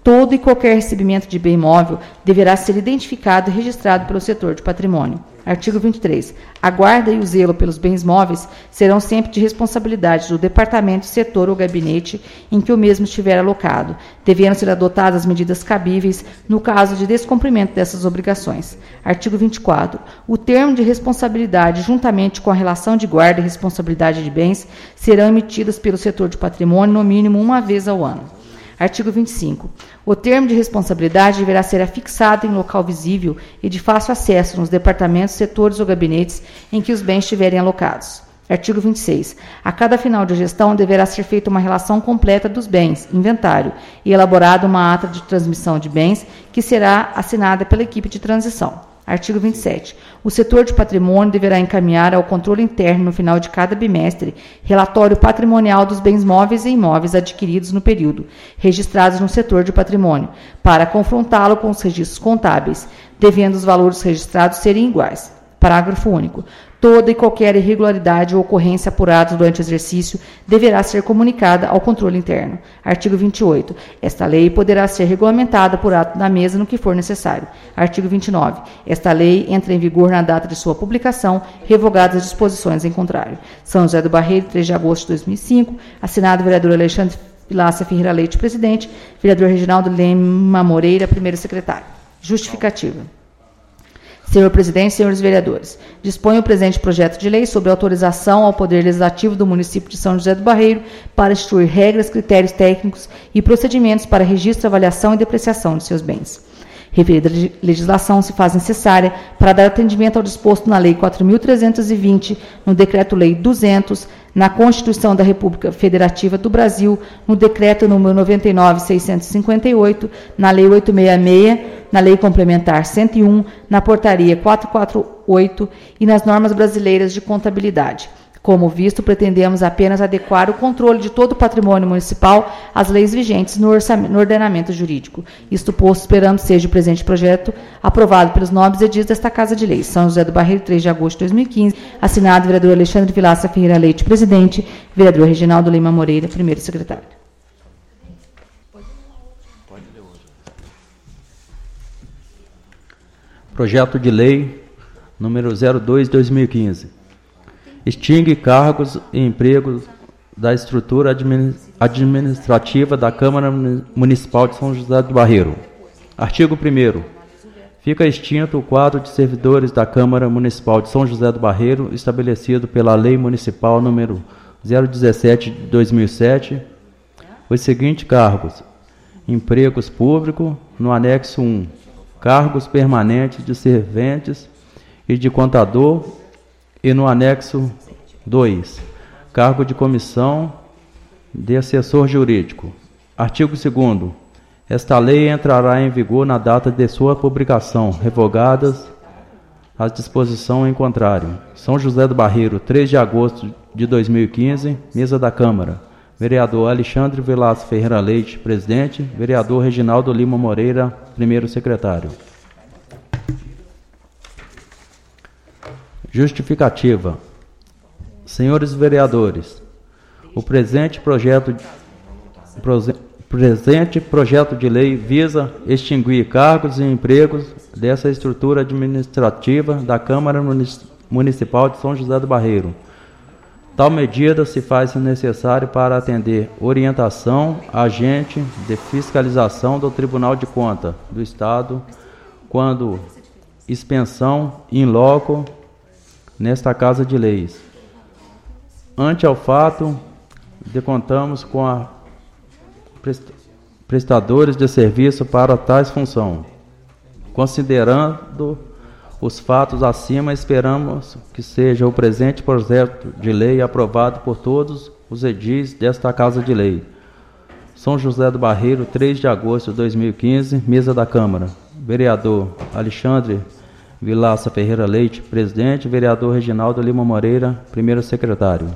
Todo e qualquer recebimento de bem imóvel deverá ser identificado e registrado pelo setor de patrimônio. Artigo 23. A guarda e o zelo pelos bens móveis serão sempre de responsabilidade do departamento, setor ou gabinete em que o mesmo estiver alocado, devendo ser adotadas as medidas cabíveis no caso de descumprimento dessas obrigações. Artigo 24. O termo de responsabilidade, juntamente com a relação de guarda e responsabilidade de bens, serão emitidas pelo setor de patrimônio no mínimo uma vez ao ano. Artigo 25. O termo de responsabilidade deverá ser afixado em local visível e de fácil acesso nos departamentos, setores ou gabinetes em que os bens estiverem alocados. Artigo 26. A cada final de gestão deverá ser feita uma relação completa dos bens, inventário, e elaborada uma ata de transmissão de bens que será assinada pela equipe de transição. Artigo 27. O setor de patrimônio deverá encaminhar ao controle interno, no final de cada bimestre, relatório patrimonial dos bens móveis e imóveis adquiridos no período, registrados no setor de patrimônio, para confrontá-lo com os registros contábeis, devendo os valores registrados serem iguais. Parágrafo único. Toda e qualquer irregularidade ou ocorrência apurada durante o exercício deverá ser comunicada ao controle interno. Artigo 28. Esta lei poderá ser regulamentada por ato da mesa no que for necessário. Artigo 29. Esta lei entra em vigor na data de sua publicação, revogadas as disposições em contrário. São José do Barreiro, 3 de agosto de 2005. Assinado vereador Alexandre Vilaça Ferreira Leite, presidente. Vereador Reginaldo Lima Moreira, primeiro secretário. Justificativa. Senhor presidente, senhores vereadores, dispõe o presente projeto de lei sobre autorização ao Poder Legislativo do município de São José do Barreiro para instituir regras, critérios técnicos e procedimentos para registro, avaliação e depreciação de seus bens. Referida legislação se faz necessária para dar atendimento ao disposto na Lei 4.320, no Decreto-Lei 200, na Constituição da República Federativa do Brasil, no Decreto número 99.658, na Lei 866, na Lei Complementar 101, na Portaria 448 e nas normas brasileiras de contabilidade. Como visto, pretendemos apenas adequar o controle de todo o patrimônio municipal às leis vigentes no ordenamento jurídico. Isto posto, esperando seja o presente projeto aprovado pelos nobres edis desta Casa de Leis. São José do Barreiro, 3 de agosto de 2015. Assinado vereador Alexandre Vilaça Ferreira Leite, presidente. Vereador Reginaldo Lima Moreira, primeiro secretário. Projeto de Lei número 02/2015. Extingue cargos e empregos da estrutura administrativa da Câmara Municipal de São José do Barreiro. Artigo 1º. Fica extinto o quadro de servidores da Câmara Municipal de São José do Barreiro, estabelecido pela Lei Municipal número 017 de 2007, os seguintes cargos: empregos públicos, no anexo 1, cargos permanentes de serventes e de contador, e no anexo 2, cargo de comissão de assessor jurídico. Artigo 2º. Esta lei entrará em vigor na data de sua publicação, revogadas as disposições em contrário. São José do Barreiro, 3 de agosto de 2015, mesa da Câmara. Vereador Alexandre Vilaça Ferreira Leite, presidente. Vereador Reginaldo Lima Moreira, primeiro secretário. Justificativa. Senhores vereadores, o presente projeto de lei visa extinguir cargos e empregos dessa estrutura administrativa da Câmara Municipal de São José do Barreiro. Tal medida se faz necessária para atender orientação agente de fiscalização do Tribunal de Contas do Estado quando expensão in loco nesta Casa de Leis. Ante ao fato de contamos com a prestadores de serviço para tais função. Considerando os fatos acima, esperamos que seja o presente projeto de lei aprovado por todos os edis desta Casa de Lei. São José do Barreiro, 3 de agosto de 2015, mesa da Câmara. Vereador Alexandre Vilaça Ferreira Leite, presidente. Vereador Reginaldo Lima Moreira, primeiro secretário.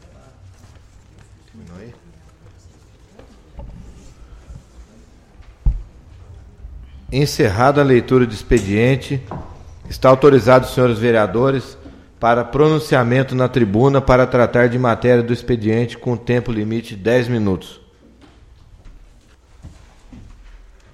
Encerrada a leitura do expediente, está autorizado os senhores vereadores para pronunciamento na tribuna para tratar de matéria do expediente com tempo limite de 10 minutos.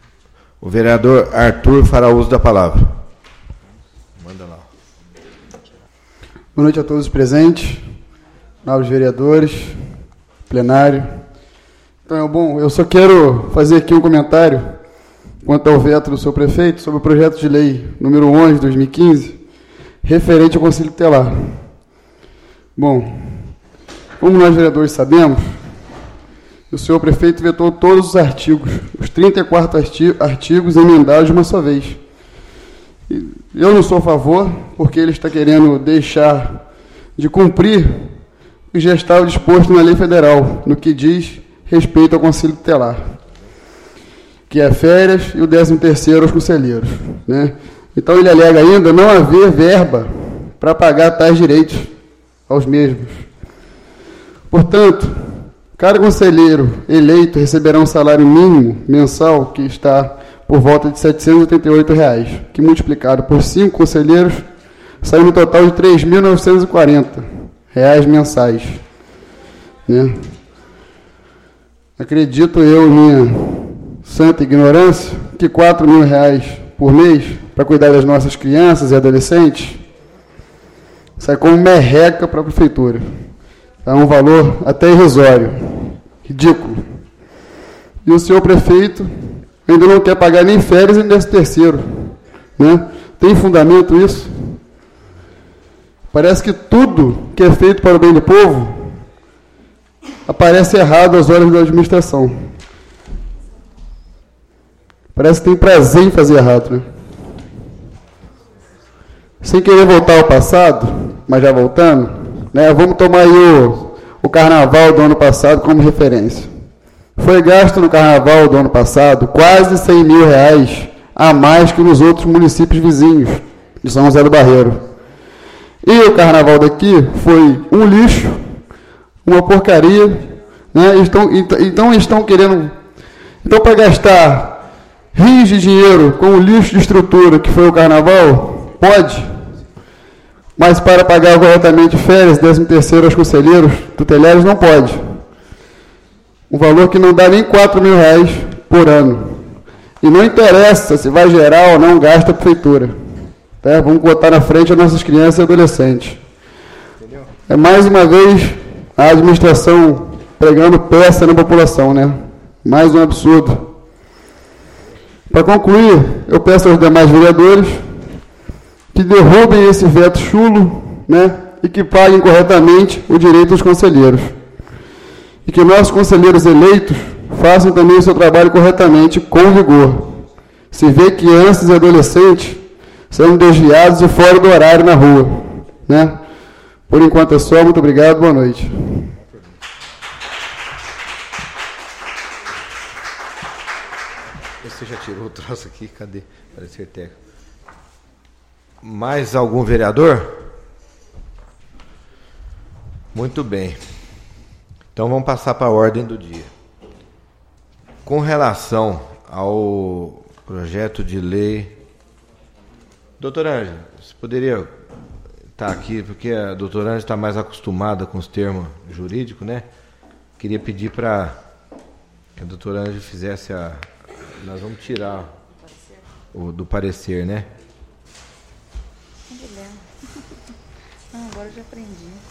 O vereador Arthur fará uso da palavra. Manda lá. Boa noite a todos os presentes, novos vereadores, plenário. Então, bom, eu só quero fazer aqui um comentário quanto ao veto do senhor prefeito sobre o projeto de lei número 11 de 2015, referente ao Conselho Tutelar. Bom, como nós vereadores sabemos, o senhor prefeito vetou todos os artigos, os 34 artigos emendados de uma só vez. Eu não sou a favor, porque ele está querendo deixar de cumprir o que já estava disposto na lei federal, no que diz respeito ao Conselho Tutelar, que é férias e o 13º aos conselheiros, né? Então ele alega ainda não haver verba para pagar tais direitos aos mesmos. Portanto, cada conselheiro eleito receberá um salário mínimo mensal que está por volta de R$ 788, que multiplicado por 5 conselheiros, sai no total de R$ 3.940 mensais, né? Acredito eu, minha santa ignorância, que R$ 4.000 por mês para cuidar das nossas crianças e adolescentes sai como merreca para a prefeitura. É um valor até irrisório, ridículo. E o senhor prefeito ainda não quer pagar nem férias nem 13º, né? Tem fundamento isso? Parece que tudo que é feito para o bem do povo aparece errado às olhos da administração. Parece que tem prazer em fazer errado, né? Sem querer voltar ao passado, mas já voltando, né? Vamos tomar aí o carnaval do ano passado como referência. Foi gasto no carnaval do ano passado quase R$ 100.000 a mais que nos outros municípios vizinhos de São José do Barreiro. E o carnaval daqui foi um lixo, uma porcaria, né? Então estão querendo... Então, para gastar rios de dinheiro com o lixo de estrutura que foi o carnaval, pode, mas para pagar corretamente férias, 13º aos conselheiros tutelares, não pode. Um valor que não dá nem R$ 4.000 por ano. E não interessa se vai gerar ou não gasto a prefeitura. Tá? Vamos botar na frente as nossas crianças e adolescentes. É mais uma vez a administração pregando peça na população, né? Mais um absurdo. Para concluir, eu peço aos demais vereadores que derrubem esse veto chulo, né? E que paguem corretamente o direito dos conselheiros. E que nossos conselheiros eleitos façam também o seu trabalho corretamente, com vigor. Se vê crianças e adolescentes sendo desviados e fora do horário na rua, né? Por enquanto é só. Muito obrigado. Boa noite. Você já tirou o troço aqui? Cadê? Parecer técnico. Mais algum vereador? Muito bem. Então vamos passar para a ordem do dia. Com relação ao projeto de lei... Doutora Ângela, você poderia estar aqui, porque a doutora Ângela está mais acostumada com os termos jurídicos, né? Queria pedir para que a doutora Ângela fizesse a... Nós vamos tirar o do parecer, né? Agora eu já aprendi.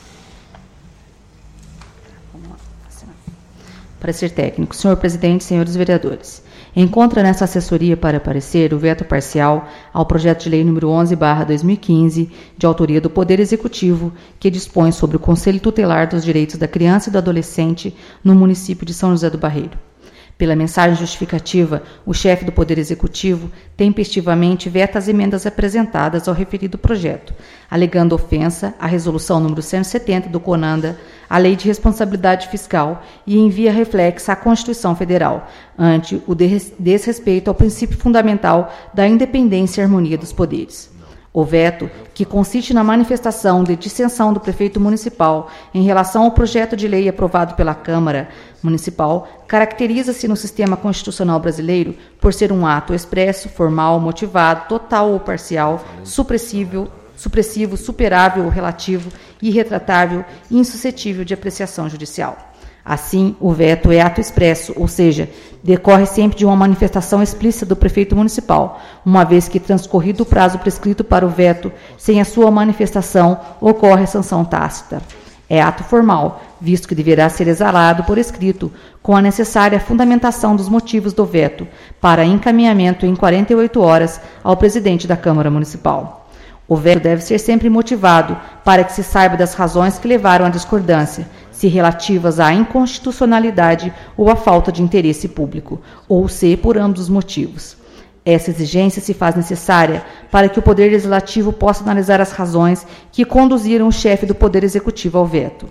Vamos lá. Parecer técnico. Senhor presidente, senhores vereadores. Encontra nessa assessoria para parecer o veto parcial ao projeto de lei número 11/2015, de autoria do Poder Executivo, que dispõe sobre o Conselho Tutelar dos Direitos da Criança e do Adolescente no município de São José do Barreiro. Pela mensagem justificativa, o chefe do Poder Executivo tempestivamente veta as emendas apresentadas ao referido projeto, alegando ofensa à Resolução número 170 do CONANDA, à Lei de Responsabilidade Fiscal e envia reflexa à Constituição Federal, ante o desrespeito ao princípio fundamental da independência e harmonia dos poderes. O veto, que consiste na manifestação de dissensão do prefeito municipal em relação ao projeto de lei aprovado pela Câmara Municipal, caracteriza-se no sistema constitucional brasileiro por ser um ato expresso, formal, motivado, total ou parcial, supressivo, superável ou relativo, irretratável e insuscetível de apreciação judicial. Assim, o veto é ato expresso, ou seja, decorre sempre de uma manifestação explícita do prefeito municipal, uma vez que, transcorrido o prazo prescrito para o veto, sem a sua manifestação, ocorre a sanção tácita. É ato formal, visto que deverá ser exalado por escrito, com a necessária fundamentação dos motivos do veto, para encaminhamento em 48 horas ao presidente da Câmara Municipal. O veto deve ser sempre motivado, para que se saiba das razões que levaram à discordância, se relativas à inconstitucionalidade ou à falta de interesse público, ou se por ambos os motivos. Essa exigência se faz necessária para que o Poder Legislativo possa analisar as razões que conduziram o chefe do Poder Executivo ao veto.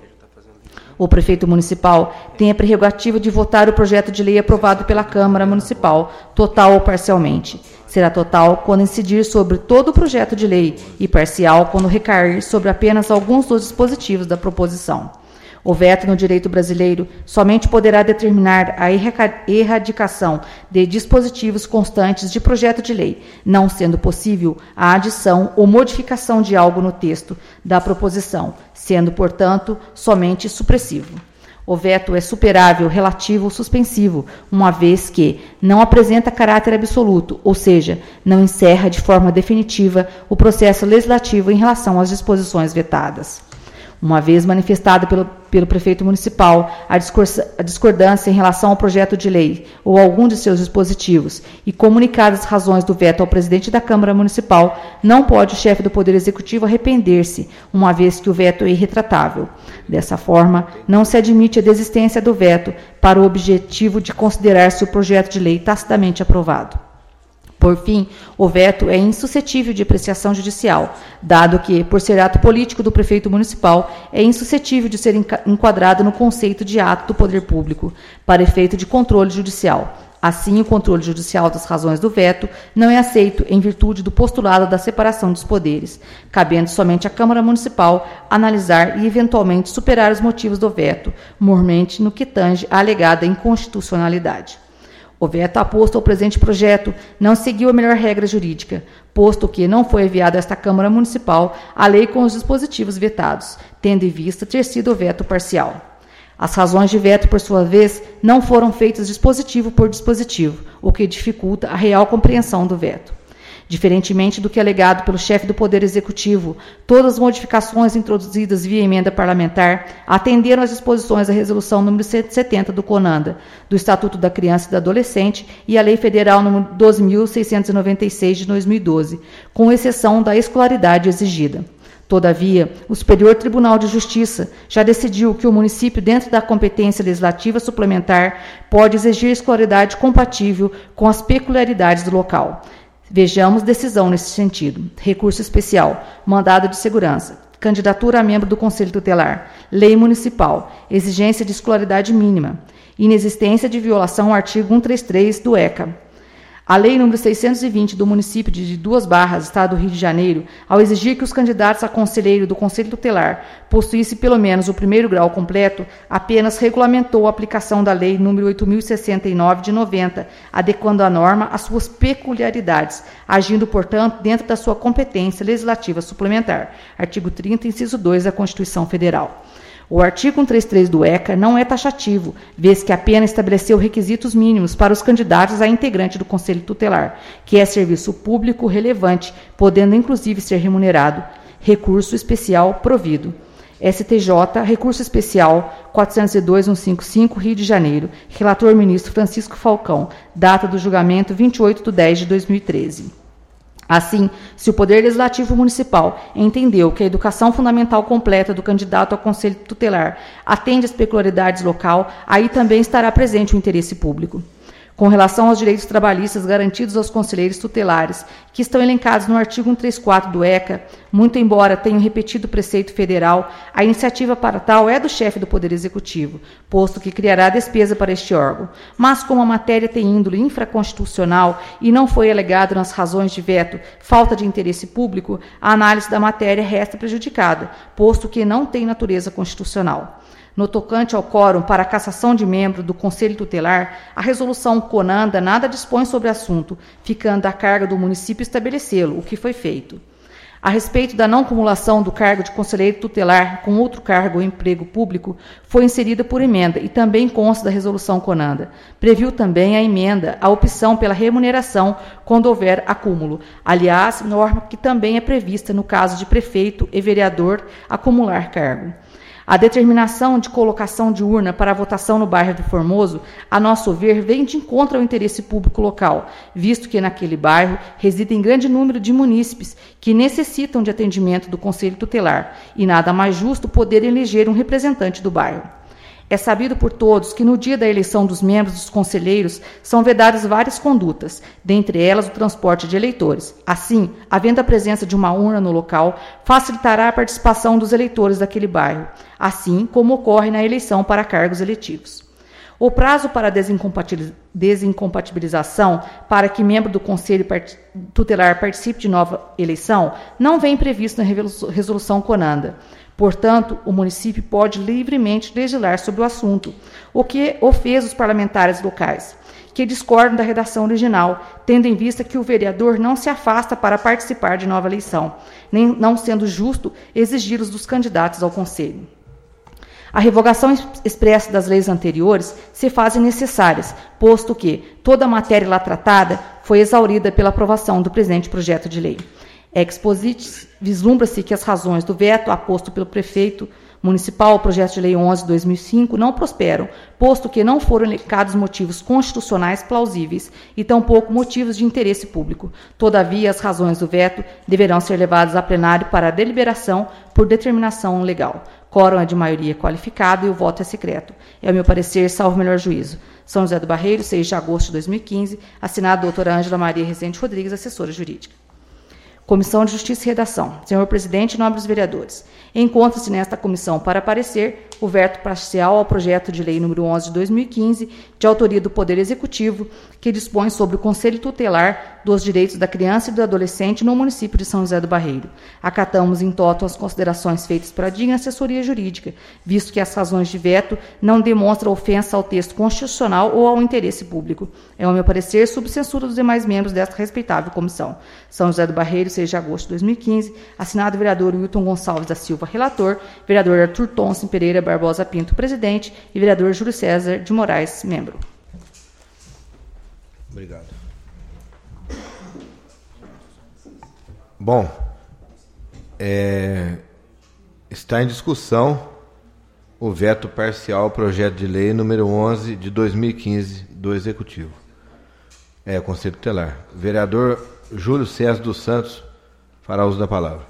O prefeito municipal tem a prerrogativa de votar o projeto de lei aprovado pela Câmara Municipal, total ou parcialmente. Será total quando incidir sobre todo o projeto de lei e parcial quando recair sobre apenas alguns dos dispositivos da proposição. O veto no direito brasileiro somente poderá determinar a erradicação de dispositivos constantes de projeto de lei, não sendo possível a adição ou modificação de algo no texto da proposição, sendo, portanto, somente supressivo. O veto é superável, relativo ou suspensivo, uma vez que não apresenta caráter absoluto, ou seja, não encerra de forma definitiva o processo legislativo em relação às disposições vetadas. Uma vez manifestada pelo prefeito municipal a discordância em relação ao projeto de lei ou algum de seus dispositivos e comunicadas as razões do veto ao presidente da Câmara Municipal, não pode o chefe do Poder Executivo arrepender-se, uma vez que o veto é irretratável. Dessa forma, não se admite a desistência do veto para o objetivo de considerar-se o projeto de lei tacitamente aprovado. Por fim, o veto é insuscetível de apreciação judicial, dado que, por ser ato político do prefeito municipal, é insuscetível de ser enquadrado no conceito de ato do poder público, para efeito de controle judicial. Assim, o controle judicial das razões do veto não é aceito em virtude do postulado da separação dos poderes, cabendo somente à Câmara Municipal analisar e, eventualmente, superar os motivos do veto, mormente no que tange à alegada inconstitucionalidade. O veto aposto ao presente projeto não seguiu a melhor regra jurídica, posto que não foi enviada a esta Câmara Municipal a lei com os dispositivos vetados, tendo em vista ter sido o veto parcial. As razões de veto, por sua vez, não foram feitas dispositivo por dispositivo, o que dificulta a real compreensão do veto. Diferentemente do que alegado pelo chefe do Poder Executivo, todas as modificações introduzidas via emenda parlamentar atenderam às disposições da Resolução nº 170 do CONANDA, do Estatuto da Criança e do Adolescente e a Lei Federal nº 12.696 de 2012, com exceção da escolaridade exigida. Todavia, o Superior Tribunal de Justiça já decidiu que o município, dentro da competência legislativa suplementar, pode exigir escolaridade compatível com as peculiaridades do local. Vejamos decisão nesse sentido. Recurso especial, mandado de segurança, candidatura a membro do Conselho Tutelar, lei municipal, exigência de escolaridade mínima, inexistência de violação ao artigo 133 do ECA. A Lei nº 620 do município de Duas Barras, Estado do Rio de Janeiro, ao exigir que os candidatos a conselheiro do Conselho Tutelar possuíssem pelo menos o primeiro grau completo, apenas regulamentou a aplicação da Lei nº 8.069 de 90, adequando a norma às suas peculiaridades, agindo, portanto, dentro da sua competência legislativa suplementar. Artigo 30, inciso 2 da Constituição Federal. O artigo 133 do ECA não é taxativo, vez que apenas estabeleceu requisitos mínimos para os candidatos a integrante do Conselho Tutelar, que é serviço público relevante, podendo inclusive ser remunerado. Recurso especial provido. STJ, recurso especial 402.155, Rio de Janeiro. Relator ministro Francisco Falcão. Data do julgamento 28/10/2013. Assim, se o Poder Legislativo Municipal entendeu que a educação fundamental completa do candidato ao Conselho Tutelar atende às peculiaridades local, aí também estará presente o interesse público. Com relação aos direitos trabalhistas garantidos aos conselheiros tutelares, que estão elencados no artigo 134 do ECA, muito embora tenham repetido o preceito federal, a iniciativa para tal é do chefe do Poder Executivo, posto que criará despesa para este órgão. Mas como a matéria tem índole infraconstitucional e não foi alegado nas razões de veto falta de interesse público, a análise da matéria resta prejudicada, posto que não tem natureza constitucional. No tocante ao quórum para a cassação de membro do Conselho Tutelar, a resolução CONANDA nada dispõe sobre o assunto, ficando à carga do município estabelecê-lo, o que foi feito. A respeito da não cumulação do cargo de conselheiro tutelar com outro cargo ou emprego público, foi inserida por emenda e também consta da resolução CONANDA. Previu também a emenda a opção pela remuneração quando houver acúmulo. Aliás, norma que também é prevista no caso de prefeito e vereador acumular cargo. A determinação de colocação de urna para a votação no bairro do Formoso, a nosso ver, vem de encontro ao interesse público local, visto que naquele bairro residem grande número de munícipes que necessitam de atendimento do Conselho Tutelar, e nada mais justo poder eleger um representante do bairro. É sabido por todos que no dia da eleição dos membros dos conselheiros são vedadas várias condutas, dentre elas o transporte de eleitores. Assim, havendo a presença de uma urna no local, facilitará a participação dos eleitores daquele bairro, assim como ocorre na eleição para cargos eletivos. O prazo para desincompatibilização para que membro do Conselho Tutelar participe de nova eleição não vem previsto na resolução CONANDA. Portanto, o município pode livremente legislar sobre o assunto, o que o fez os parlamentares locais, que discordam da redação original, tendo em vista que o vereador não se afasta para participar de nova eleição, nem não sendo justo exigi-los dos candidatos ao Conselho. A revogação expressa das leis anteriores se fazem necessárias, posto que toda a matéria lá tratada foi exaurida pela aprovação do presente projeto de lei. Exposit, vislumbra-se que as razões do veto aposto pelo prefeito municipal ao projeto de lei 11/2005 não prosperam, posto que não foram elencados motivos constitucionais plausíveis e tampouco motivos de interesse público. Todavia, as razões do veto deverão ser levadas a plenário para deliberação por determinação legal. Quórum é de maioria qualificada e o voto é secreto. É o meu parecer, salvo melhor juízo. São José do Barreiro, 6 de agosto de 2015, assinado doutora Ângela Maria Rezende Rodrigues, assessora jurídica. Comissão de Justiça e Redação. Senhor presidente e nobres vereadores, encontra-se nesta comissão para parecer o veto parcial ao projeto de lei número 11 de 2015, de autoria do Poder Executivo, que dispõe sobre o Conselho Tutelar dos Direitos da Criança e do Adolescente no município de São José do Barreiro. Acatamos em toto as considerações feitas pela digna assessoria jurídica, visto que as razões de veto não demonstram ofensa ao texto constitucional ou ao interesse público. É o meu parecer, sob censura dos demais membros desta respeitável comissão. São José do Barreiro, 6 de agosto de 2015, assinado o vereador Wilton Gonçalves da Silva, relator, vereador Arthur Tonsen Pereira Barbosa Pinto, presidente, e vereador Júlio César de Moraes, membro. Obrigado. Bom, está em discussão o veto parcial ao projeto de lei número 11 de 2015 do Executivo. Conselho Tutelar. Vereador Júlio César dos Santos fará uso da palavra.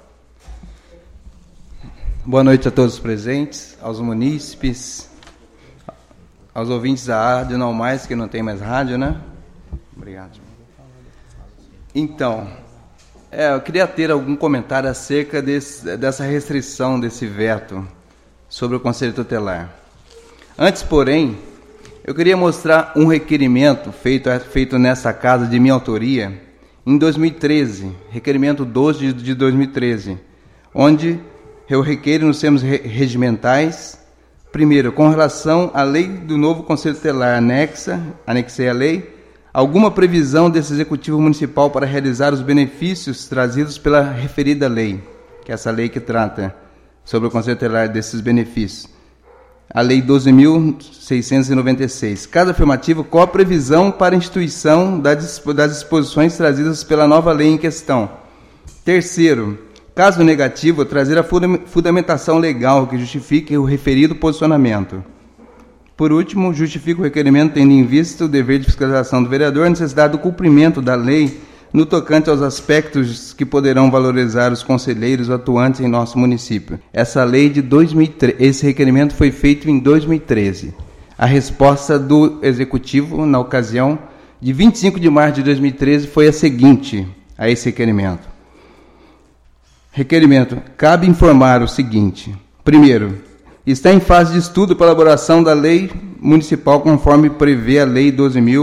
Boa noite a todos os presentes, aos munícipes, aos ouvintes da rádio, não mais, que não tem mais rádio, né? Obrigado. Então, eu queria ter algum comentário acerca dessa restrição, desse veto sobre o Conselho Tutelar. Antes, porém, eu queria mostrar um requerimento feito nessa casa de minha autoria em 2013, requerimento 12 de 2013, onde eu requeiro nos termos regimentais, primeiro, com relação à lei do novo Conselho Tutelar anexei a lei, alguma previsão desse Executivo Municipal para realizar os benefícios trazidos pela referida lei, que é essa lei que trata sobre o Conselho Tutelar desses benefícios. A Lei 12.696. Caso afirmativo, qual a previsão para a instituição das disposições trazidas pela nova lei em questão? Terceiro, caso negativo, trazer a fundamentação legal que justifique o referido posicionamento. Por último, justifico o requerimento tendo em vista o dever de fiscalização do vereador, a necessidade do cumprimento da lei no tocante aos aspectos que poderão valorizar os conselheiros atuantes em nosso município. Essa lei de 2013, esse requerimento foi feito em 2013. A resposta do Executivo, na ocasião de 25 de março de 2013, foi a seguinte a esse requerimento. Requerimento. Cabe informar o seguinte. Primeiro, está em fase de estudo para elaboração da lei municipal conforme prevê a Lei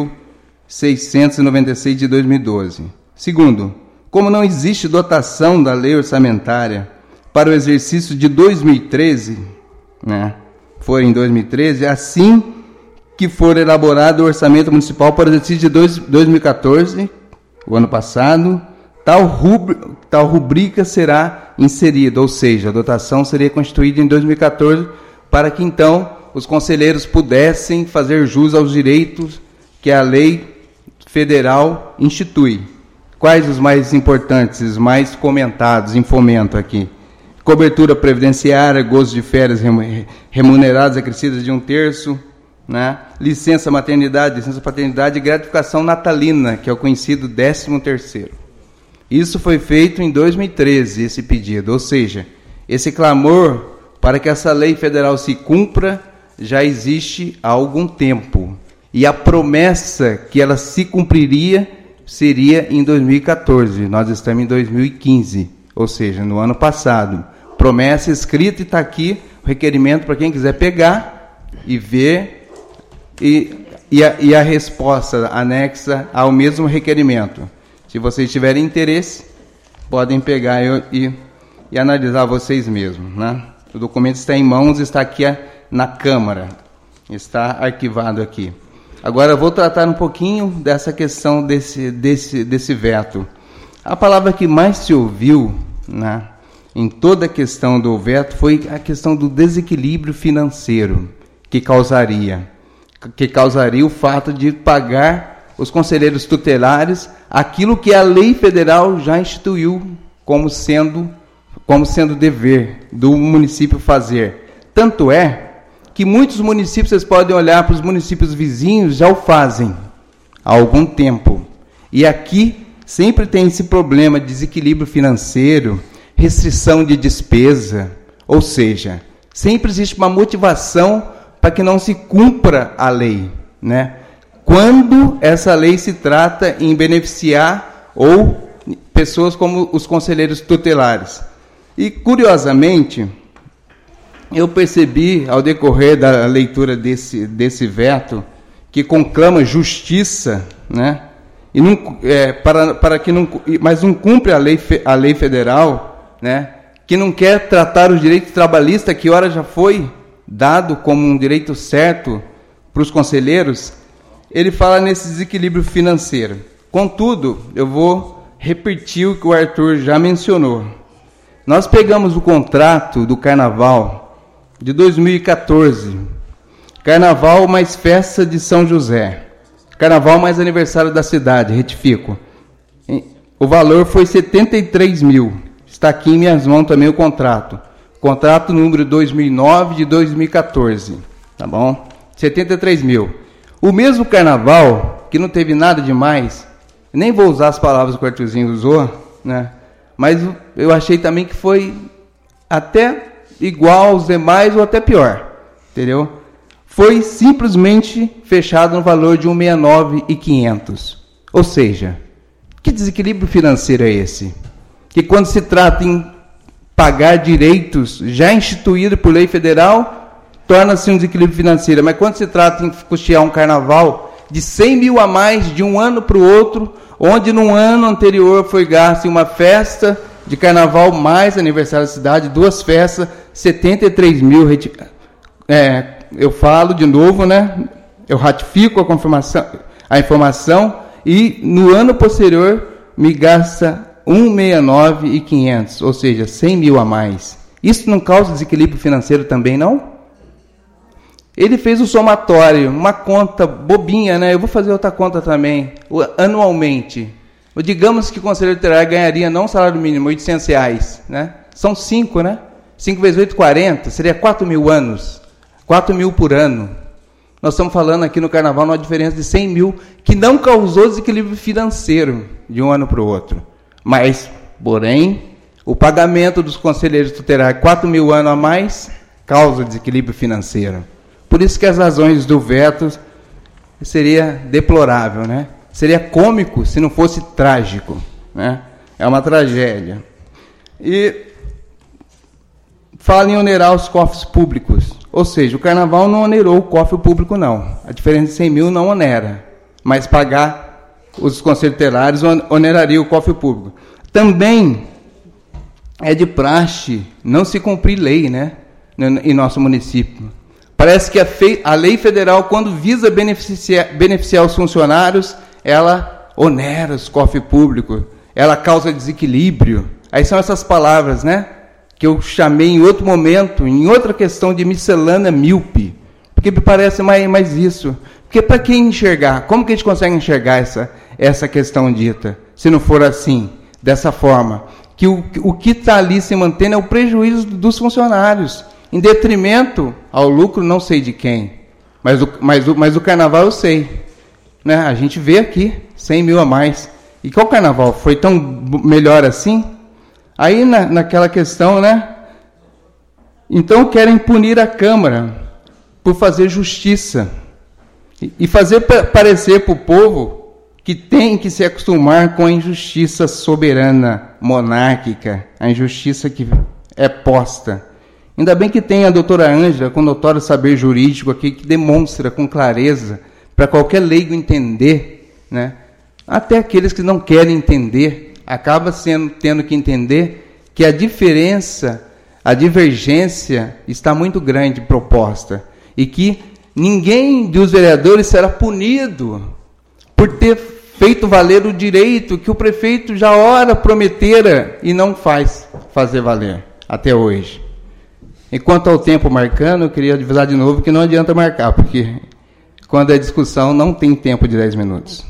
12.696 de 2012. Segundo, como não existe dotação da lei orçamentária para o exercício de 2013, foi em 2013, assim que for elaborado o orçamento municipal para o exercício de 2014, o ano passado, tal rubrica será inserida, ou seja, a dotação seria constituída em 2014 para que então os conselheiros pudessem fazer jus aos direitos que a lei federal institui. Quais os mais importantes, os mais comentados em fomento aqui? Cobertura previdenciária, gozo de férias remuneradas acrescidas de 1/3, né? Licença maternidade, licença paternidade e gratificação natalina, que é o conhecido 13º. Isso foi feito em 2013, esse pedido, ou seja, esse clamor para que essa lei federal se cumpra já existe há algum tempo. E a promessa que ela se cumpriria seria em 2014. Nós estamos em 2015, ou seja, no ano passado. Promessa escrita e está aqui o requerimento para quem quiser pegar e ver, e a resposta anexa ao mesmo requerimento. Se vocês tiverem interesse, podem pegar e analisar vocês mesmos, né? O documento está em mãos, está aqui na Câmara, está arquivado aqui. Agora eu vou tratar um pouquinho dessa questão desse veto. A palavra que mais se ouviu, né, em toda a questão do veto foi a questão do desequilíbrio financeiro que causaria o fato de pagar os conselheiros tutelares aquilo que a lei federal já instituiu como sendo dever do município fazer. Tanto é que muitos municípios, vocês podem olhar para os municípios vizinhos, já o fazem há algum tempo. E aqui sempre tem esse problema de desequilíbrio financeiro, restrição de despesa, ou seja, sempre existe uma motivação para que não se cumpra a lei, né? Quando essa lei se trata em beneficiar ou pessoas como os conselheiros tutelares. E, curiosamente, eu percebi, ao decorrer da leitura desse veto, que conclama justiça, né? E não, para que não, mas não cumpre a lei federal, né? Que não quer tratar os direitos trabalhistas, que ora já foi dado como um direito certo para os conselheiros. Ele fala nesse desequilíbrio financeiro. Contudo, eu vou repetir o que o Arthur já mencionou. Nós pegamos o contrato do Carnaval de 2014, Carnaval mais festa de São José, Carnaval mais aniversário da cidade, retifico. O valor foi 73 mil. Está aqui em minhas mãos também o contrato. Contrato número 2009 de 2014. Tá bom? 73 mil. O mesmo Carnaval, que não teve nada demais, nem vou usar as palavras que o Arthurzinho usou, né? Mas eu achei também que foi até igual aos demais ou até pior. Entendeu? Foi simplesmente fechado no valor de 169.500. Ou seja, que desequilíbrio financeiro é esse? Que quando se trata em pagar direitos já instituídos por lei federal, torna-se um desequilíbrio financeiro. Mas quando se trata em custear um carnaval de 100 mil a mais de um ano para o outro, onde no ano anterior foi gasto em uma festa de carnaval mais aniversário da cidade, 2 festas, 73 mil. Eu falo de novo, né? Eu ratifico a informação e no ano posterior me gasta 169.500, ou seja, 100 mil a mais. Isso não causa desequilíbrio financeiro também, não? Ele fez o somatório, uma conta bobinha, né? Eu vou fazer outra conta também, anualmente. Digamos que o conselheiro tutelar ganharia não salário mínimo, R$800, né? São 5, né? 5 vezes 8, 40, seria 4 mil anos. 4 mil por ano. Nós estamos falando aqui no Carnaval numa diferença de 100 mil, que não causou desequilíbrio financeiro de um ano para o outro. Mas, porém, o pagamento dos conselheiros tutelares 4 mil anos a mais causa desequilíbrio financeiro. Por isso que as razões do veto seria deplorável, né? Seria cômico se não fosse trágico, né? É uma tragédia. E fala em onerar os cofres públicos. Ou seja, o Carnaval não onerou o cofre público, não. A diferença de 100 mil não onera. Mas pagar os conselheiros tutelares oneraria o cofre público. Também é de praxe não se cumprir lei, né? Em nosso município. Parece que a lei federal, quando visa beneficiar os funcionários, ela onera os cofres públicos. ela causa desequilíbrio. Aí são essas palavras, né? Que eu chamei em outro momento, em outra questão de miscelânea míope. Porque me parece mais isso. Porque para quem enxergar, como que a gente consegue enxergar essa questão dita? Se não for assim, dessa forma. Que o que está ali se mantendo é o prejuízo dos funcionários, em detrimento ao lucro, não sei de quem. Mas o carnaval eu sei. Né? A gente vê aqui, 100 mil a mais. E qual carnaval? Foi tão melhor assim? Aí naquela questão, né? Então querem punir a Câmara por fazer justiça e fazer parecer para o povo que tem que se acostumar com a injustiça soberana, monárquica, a injustiça que é posta. Ainda bem que tem a doutora Ângela, com notório saber jurídico aqui, que demonstra com clareza, para qualquer leigo entender, né? Até aqueles que não querem entender, acaba tendo que entender que a diferença, a divergência está muito grande proposta, e que ninguém dos vereadores será punido por ter feito valer o direito que o prefeito já ora prometera e não fazer valer até hoje. E quanto ao tempo marcando, eu queria avisar de novo que não adianta marcar, porque quando é discussão não tem tempo de 10 minutos.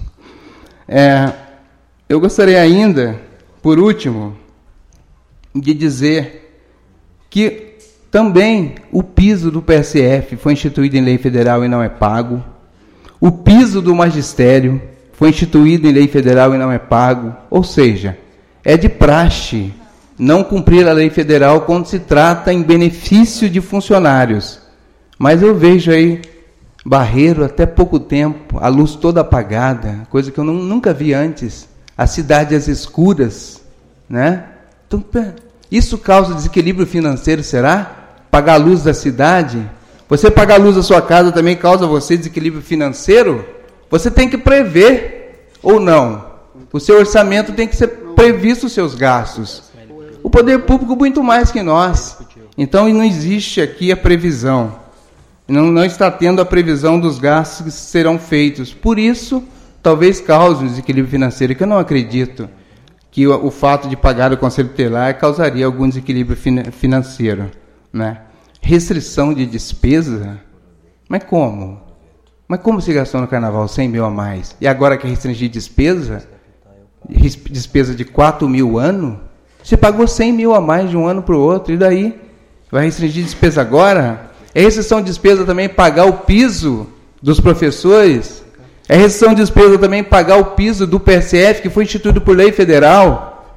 Eu gostaria ainda, por último, de dizer que também o piso do PSF foi instituído em lei federal e não é pago. O piso do magistério foi instituído em lei federal e não é pago. Ou seja, é de praxe não cumprir a lei federal quando se trata em benefício de funcionários. Mas eu vejo aí Barreiro, até pouco tempo, a luz toda apagada, coisa que eu nunca vi antes. A cidade às escuras, né? Então, isso causa desequilíbrio financeiro, será? Pagar a luz da cidade? Você pagar a luz da sua casa também causa você desequilíbrio financeiro? Você tem que prever ou não? O seu orçamento tem que ser previsto os seus gastos. O poder público muito mais que nós. Então não existe aqui a previsão. Não está tendo a previsão dos gastos que serão feitos. Por isso, talvez cause um desequilíbrio financeiro, que eu não acredito que o fato de pagar o Conselho Tutelar causaria algum desequilíbrio financeiro. Né? Restrição de despesa? Mas como? Mas como se gastou no Carnaval 100 mil a mais? E agora quer restringir despesa? Despesa de 4 mil ano? Você pagou 100 mil a mais de um ano para o outro, e daí? Vai restringir despesa agora? É restrição de despesa também pagar o piso dos professores? É restrição de despesa também pagar o piso do PSF, que foi instituído por lei federal?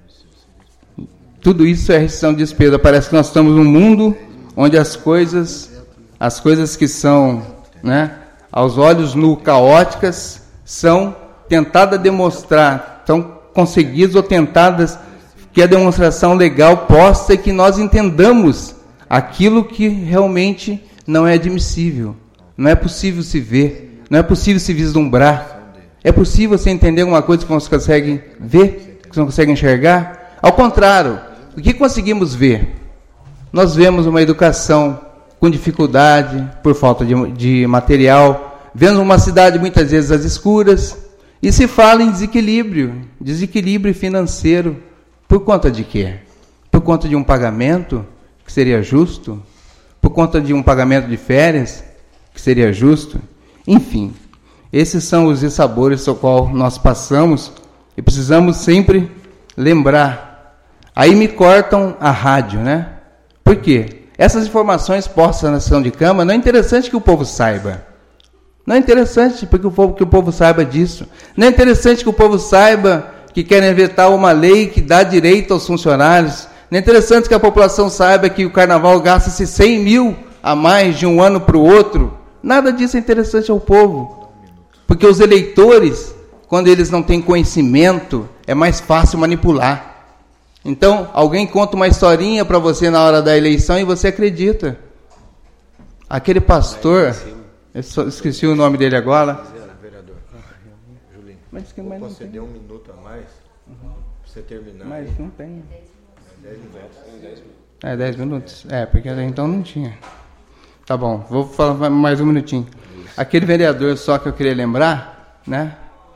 Tudo isso é restrição de despesa. Parece que nós estamos num mundo onde as coisas que são, né, aos olhos nu caóticas, são tentadas demonstrar, são conseguidas ou tentadas que a demonstração legal possa e que nós entendamos aquilo que realmente não é admissível. Não é possível se ver, não é possível se vislumbrar. É possível você entender alguma coisa que não consegue ver, que não consegue enxergar? Ao contrário, o que conseguimos ver? Nós vemos uma educação com dificuldade, por falta de material, vemos uma cidade muitas vezes às escuras, e se fala em desequilíbrio financeiro. Por conta de quê? Por conta de um pagamento que seria justo? Por conta de um pagamento de férias que seria justo? Enfim, esses são os dissabores ao qual nós passamos e precisamos sempre lembrar. Aí me cortam a rádio, né? Por quê? Essas informações postas na sessão de Câmara, não é interessante que o povo saiba. Não é interessante que o povo saiba disso. Não é interessante que o povo saiba que querem vetar uma lei que dá direito aos funcionários. Não é interessante que a população saiba que o Carnaval gasta-se 100 mil a mais de um ano para o outro. Nada disso é interessante ao povo. Porque os eleitores, quando eles não têm conhecimento, é mais fácil manipular. Então, alguém conta uma historinha para você na hora da eleição e você acredita. Aquele pastor, eu esqueci o nome dele agora. Vereador, Julinho, Mas que vou conceder um minuto a mais para você terminar. Mas não tem. 10 minutos. 10 minutos? Porque até então não tinha. Tá bom, vou falar mais um minutinho. Aquele vereador só que eu queria lembrar, né?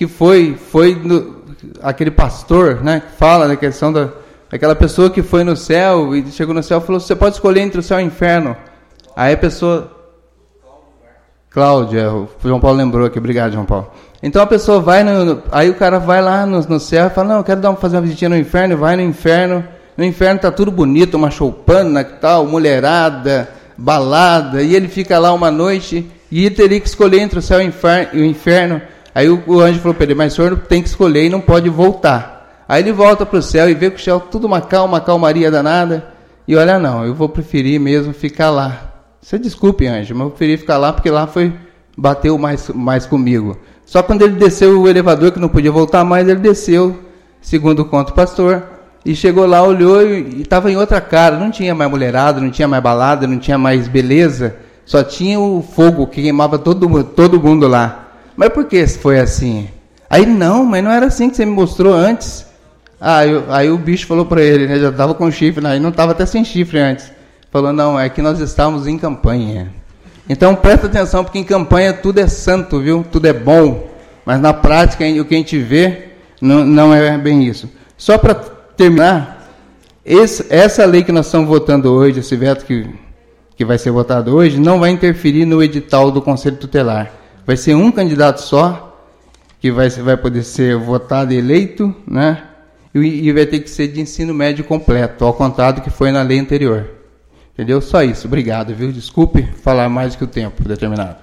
que foi aquele pastor, né, que fala da questão daquela pessoa que foi no céu e chegou no céu e falou: você pode escolher entre o céu e o inferno. Aí a pessoa... Cláudia, o João Paulo lembrou aqui, obrigado, João Paulo. Então a pessoa vai, aí o cara vai lá no céu e fala: não, eu quero fazer uma visitinha no inferno, vai no inferno tá tudo bonito, uma choupana, tal, mulherada, balada, e ele fica lá uma noite, e ele teria que escolher entre o céu e o inferno. Aí o anjo falou para ele: mas o senhor tem que escolher e não pode voltar. Aí ele volta para o céu e vê que o céu tudo uma calmaria danada, e olha, não, eu vou preferir mesmo ficar lá. Você desculpe, anjo, mas eu preferi ficar lá porque lá bateu mais comigo. Só quando ele desceu o elevador, que não podia voltar mais, ele desceu, segundo conta o pastor, e chegou lá, olhou e estava em outra cara. Não tinha mais mulherada, não tinha mais balada, não tinha mais beleza, só tinha o fogo que queimava todo mundo lá. Mas por que foi assim? Aí, não, mas não era assim que você me mostrou antes. Aí o bicho falou para ele, né, já estava com chifre, aí não estava até sem chifre antes. Falou: não, é que nós estávamos em campanha. Então presta atenção, porque em campanha tudo é santo, viu? Tudo é bom. Mas na prática, o que a gente vê não é bem isso. Só para terminar, essa lei que nós estamos votando hoje, esse veto que vai ser votado hoje, não vai interferir no edital do Conselho Tutelar. Vai ser um candidato só, que vai poder ser votado e eleito, né? E vai ter que ser de ensino médio completo, ao contrário do que foi na lei anterior. Entendeu? Só isso. Obrigado, viu? Desculpe falar mais do que o tempo determinado.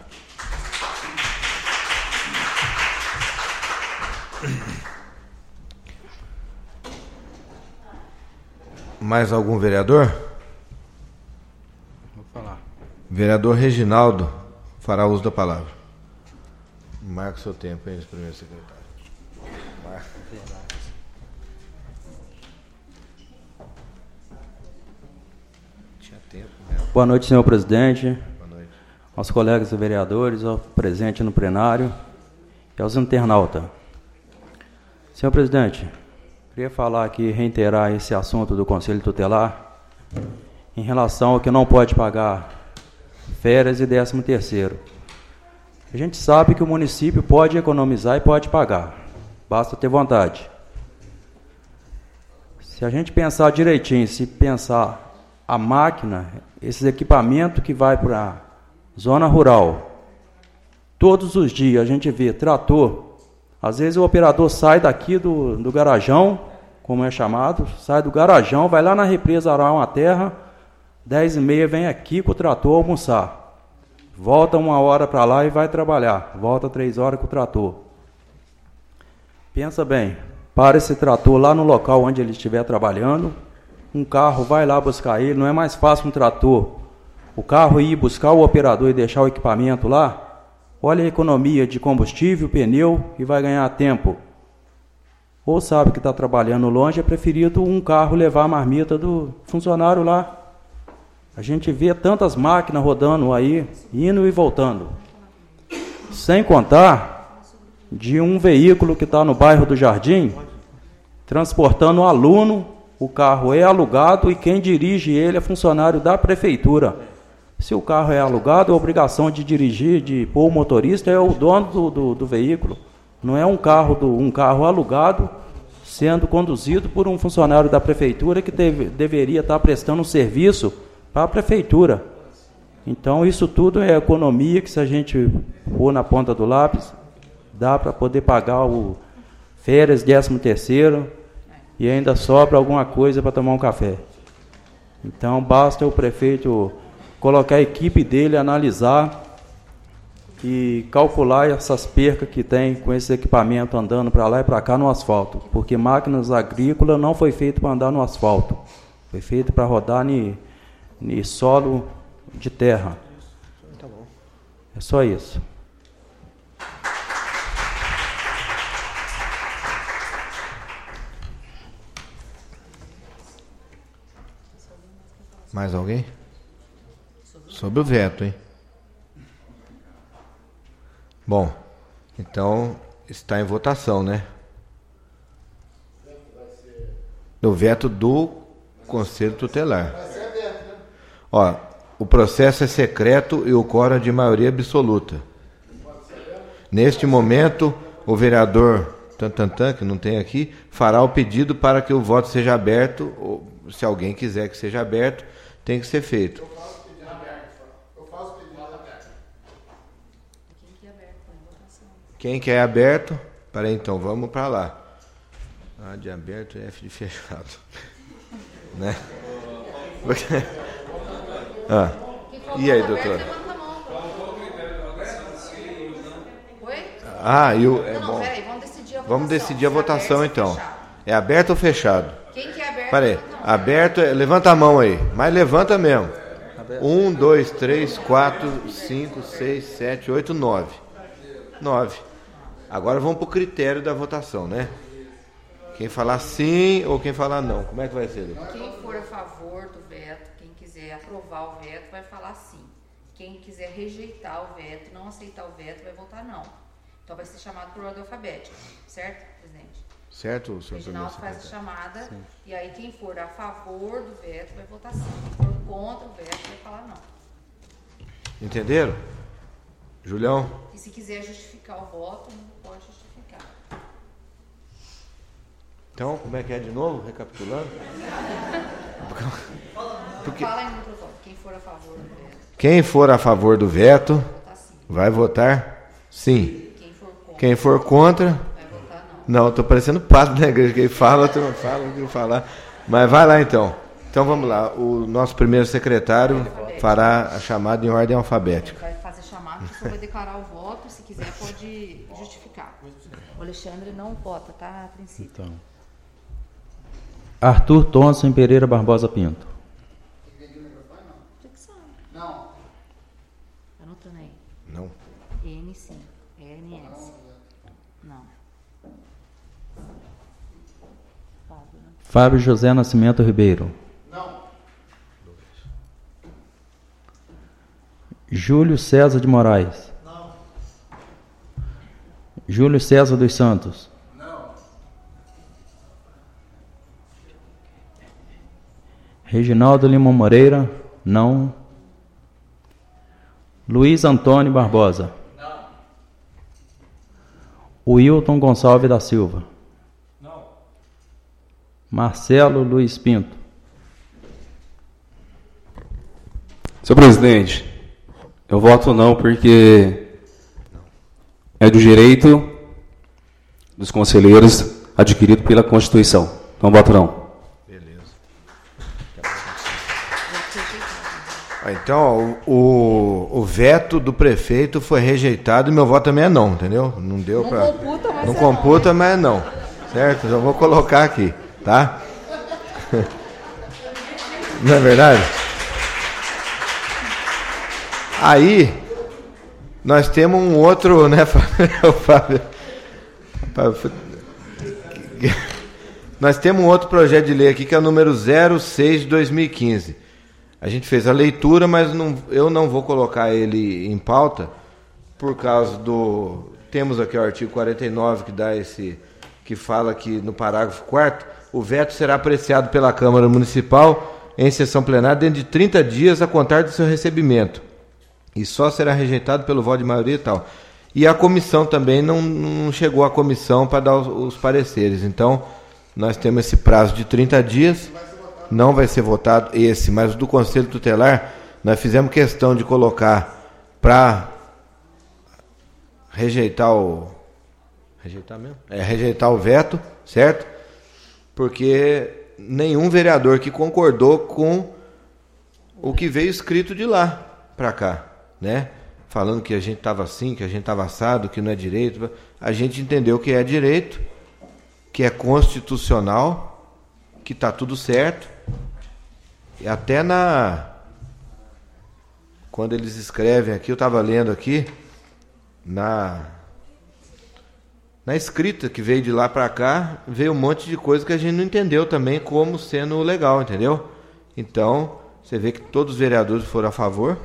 Mais algum vereador? Vou falar. Vereador Reginaldo fará uso da palavra. Marca o seu tempo aí, primeiro secretário. Boa noite, senhor presidente. Boa noite. Aos colegas vereadores, ao presente no plenário e aos internautas. Senhor presidente, queria falar aqui, reiterar esse assunto do Conselho Tutelar em relação ao que não pode pagar férias e 13º. A gente sabe que o município pode economizar e pode pagar, basta ter vontade. Se a gente pensar direitinho, se pensar a máquina, esses equipamentos que vai para a zona rural, todos os dias a gente vê trator, às vezes o operador sai daqui do garajão, como é chamado, sai do garajão, vai lá na represa arar uma terra, 10h30 vem aqui com o trator almoçar, volta 1 hora para lá e vai trabalhar, volta 3 horas com o trator. Pensa bem, para esse trator lá no local onde ele estiver trabalhando, um carro vai lá buscar ele, não é mais fácil um trator, o carro ir buscar o operador e deixar o equipamento lá? Olha a economia de combustível, pneu, e vai ganhar tempo. Ou sabe que está trabalhando longe, é preferido um carro levar a marmita do funcionário lá. A gente vê tantas máquinas rodando aí, indo e voltando. Sem contar de um veículo que está no bairro do Jardim, transportando um aluno. O carro é alugado e quem dirige ele é funcionário da prefeitura. Se o carro é alugado, a obrigação de dirigir, de pôr o motorista, é o dono do veículo. Não é um carro alugado sendo conduzido por um funcionário da prefeitura que deveria estar prestando um serviço para a prefeitura. Então, isso tudo é economia que, se a gente pôr na ponta do lápis, dá para poder pagar o férias, 13º, e ainda sobra alguma coisa para tomar um café. Então, basta o prefeito colocar a equipe dele, analisar e calcular essas percas que tem com esse equipamento andando para lá e para cá no asfalto, porque máquinas agrícolas não foi feito para andar no asfalto, foi feito para rodar em solo de terra. É só isso. Mais alguém? Sobre o veto, hein? Bom, então está em votação, né? O veto do Conselho Tutelar. Ó, o processo é secreto e o quórum é de maioria absoluta. Neste momento, o vereador Tantantan, que não tem aqui, fará o pedido para que o voto seja aberto, ou se alguém quiser que seja aberto, tem que ser feito. Eu faço pedido aberto. Quem quer aberto? Peraí, então, vamos para lá. A de aberto é F de fechado. Né? E aí, doutor? É bom. Peraí, vamos decidir a votação. Vamos decidir a votação, então. É aberto ou fechado? Quem quer aberto? Peraí, aberto, levanta a mão aí, mas levanta mesmo. 1, 2, 3, 4, 5, 6, 7, 8, 9. 9. Agora vamos para o critério da votação, né? Quem falar sim ou quem falar não. Como é que vai ser? Quem for a favor do veto, quem quiser aprovar o veto, vai falar sim. Quem quiser rejeitar o veto, não aceitar o veto, vai votar não. Então vai ser chamado por ordem alfabética, certo, presidente? Certo, senhor Reginaldo faz a chamada, sim. E aí quem for a favor do veto vai votar sim. Quem for contra o veto vai falar não. Entenderam? Julião? E se quiser justificar o voto, não pode justificar. Então, como é que é de novo? Recapitulando? Porque Fala aí no microfone. Quem for a favor do veto, quem for a favor do veto vai votar sim. vai votar sim. Quem for contra, Quem for contra, vai votar não. não, estou parecendo padre na igreja. Quem fala, tu não fala, não quero falar. Mas vai lá então. Então vamos lá. O nosso primeiro secretário fará a chamada em ordem alfabética. Vai fazer chamada, o senhor vai declarar o voto. Se quiser, pode justificar. O Alexandre não vota, tá? A princípio. Então. Arthur Thomson Pereira Barbosa Pinto. Não. Anotando aí. Não. N sim. NS. Não. Fábio, né? Fábio José Nascimento Ribeiro. Não. Júlio César de Moraes. Não. Júlio César dos Santos. Não. Reginaldo Lima Moreira. Não. Luiz Antônio Barbosa. Não. Wilton Gonçalves da Silva. Não. Marcelo Luiz Pinto. Senhor presidente, eu voto não porque é do direito dos conselheiros adquirido pela Constituição. Então, voto não. Beleza. Então, o veto do prefeito foi rejeitado e meu voto também é não, entendeu? Não deu para. Não computa, mas é não. Certo? Já vou colocar aqui, tá? Não é verdade? Aí, nós temos um outro, né, Fábio? Nós temos um outro projeto de lei aqui, que é o número 06 de 2015. A gente fez a leitura, mas eu não vou colocar ele em pauta, por causa do... Temos aqui o artigo 49, que fala que, no parágrafo 4º, o veto será apreciado pela Câmara Municipal em sessão plenária dentro de 30 dias a contar do seu recebimento. E só será rejeitado pelo voto de maioria e tal. E a comissão também não chegou à comissão para dar os pareceres. Então, nós temos esse prazo de 30 dias. Não vai ser votado esse, mas o do Conselho Tutelar, nós fizemos questão de colocar para rejeitar o... Rejeitar mesmo? Rejeitar o veto, certo? Porque nenhum vereador que concordou com o que veio escrito de lá para cá, né? Falando que a gente estava assim, que a gente estava assado, que não é direito. A gente entendeu que é direito, que é constitucional, que está tudo certo. E até quando eles escrevem aqui, eu estava lendo aqui, na escrita que veio de lá para cá, veio um monte de coisa que a gente não entendeu também como sendo legal, entendeu? Então, você vê que todos os vereadores foram a favor,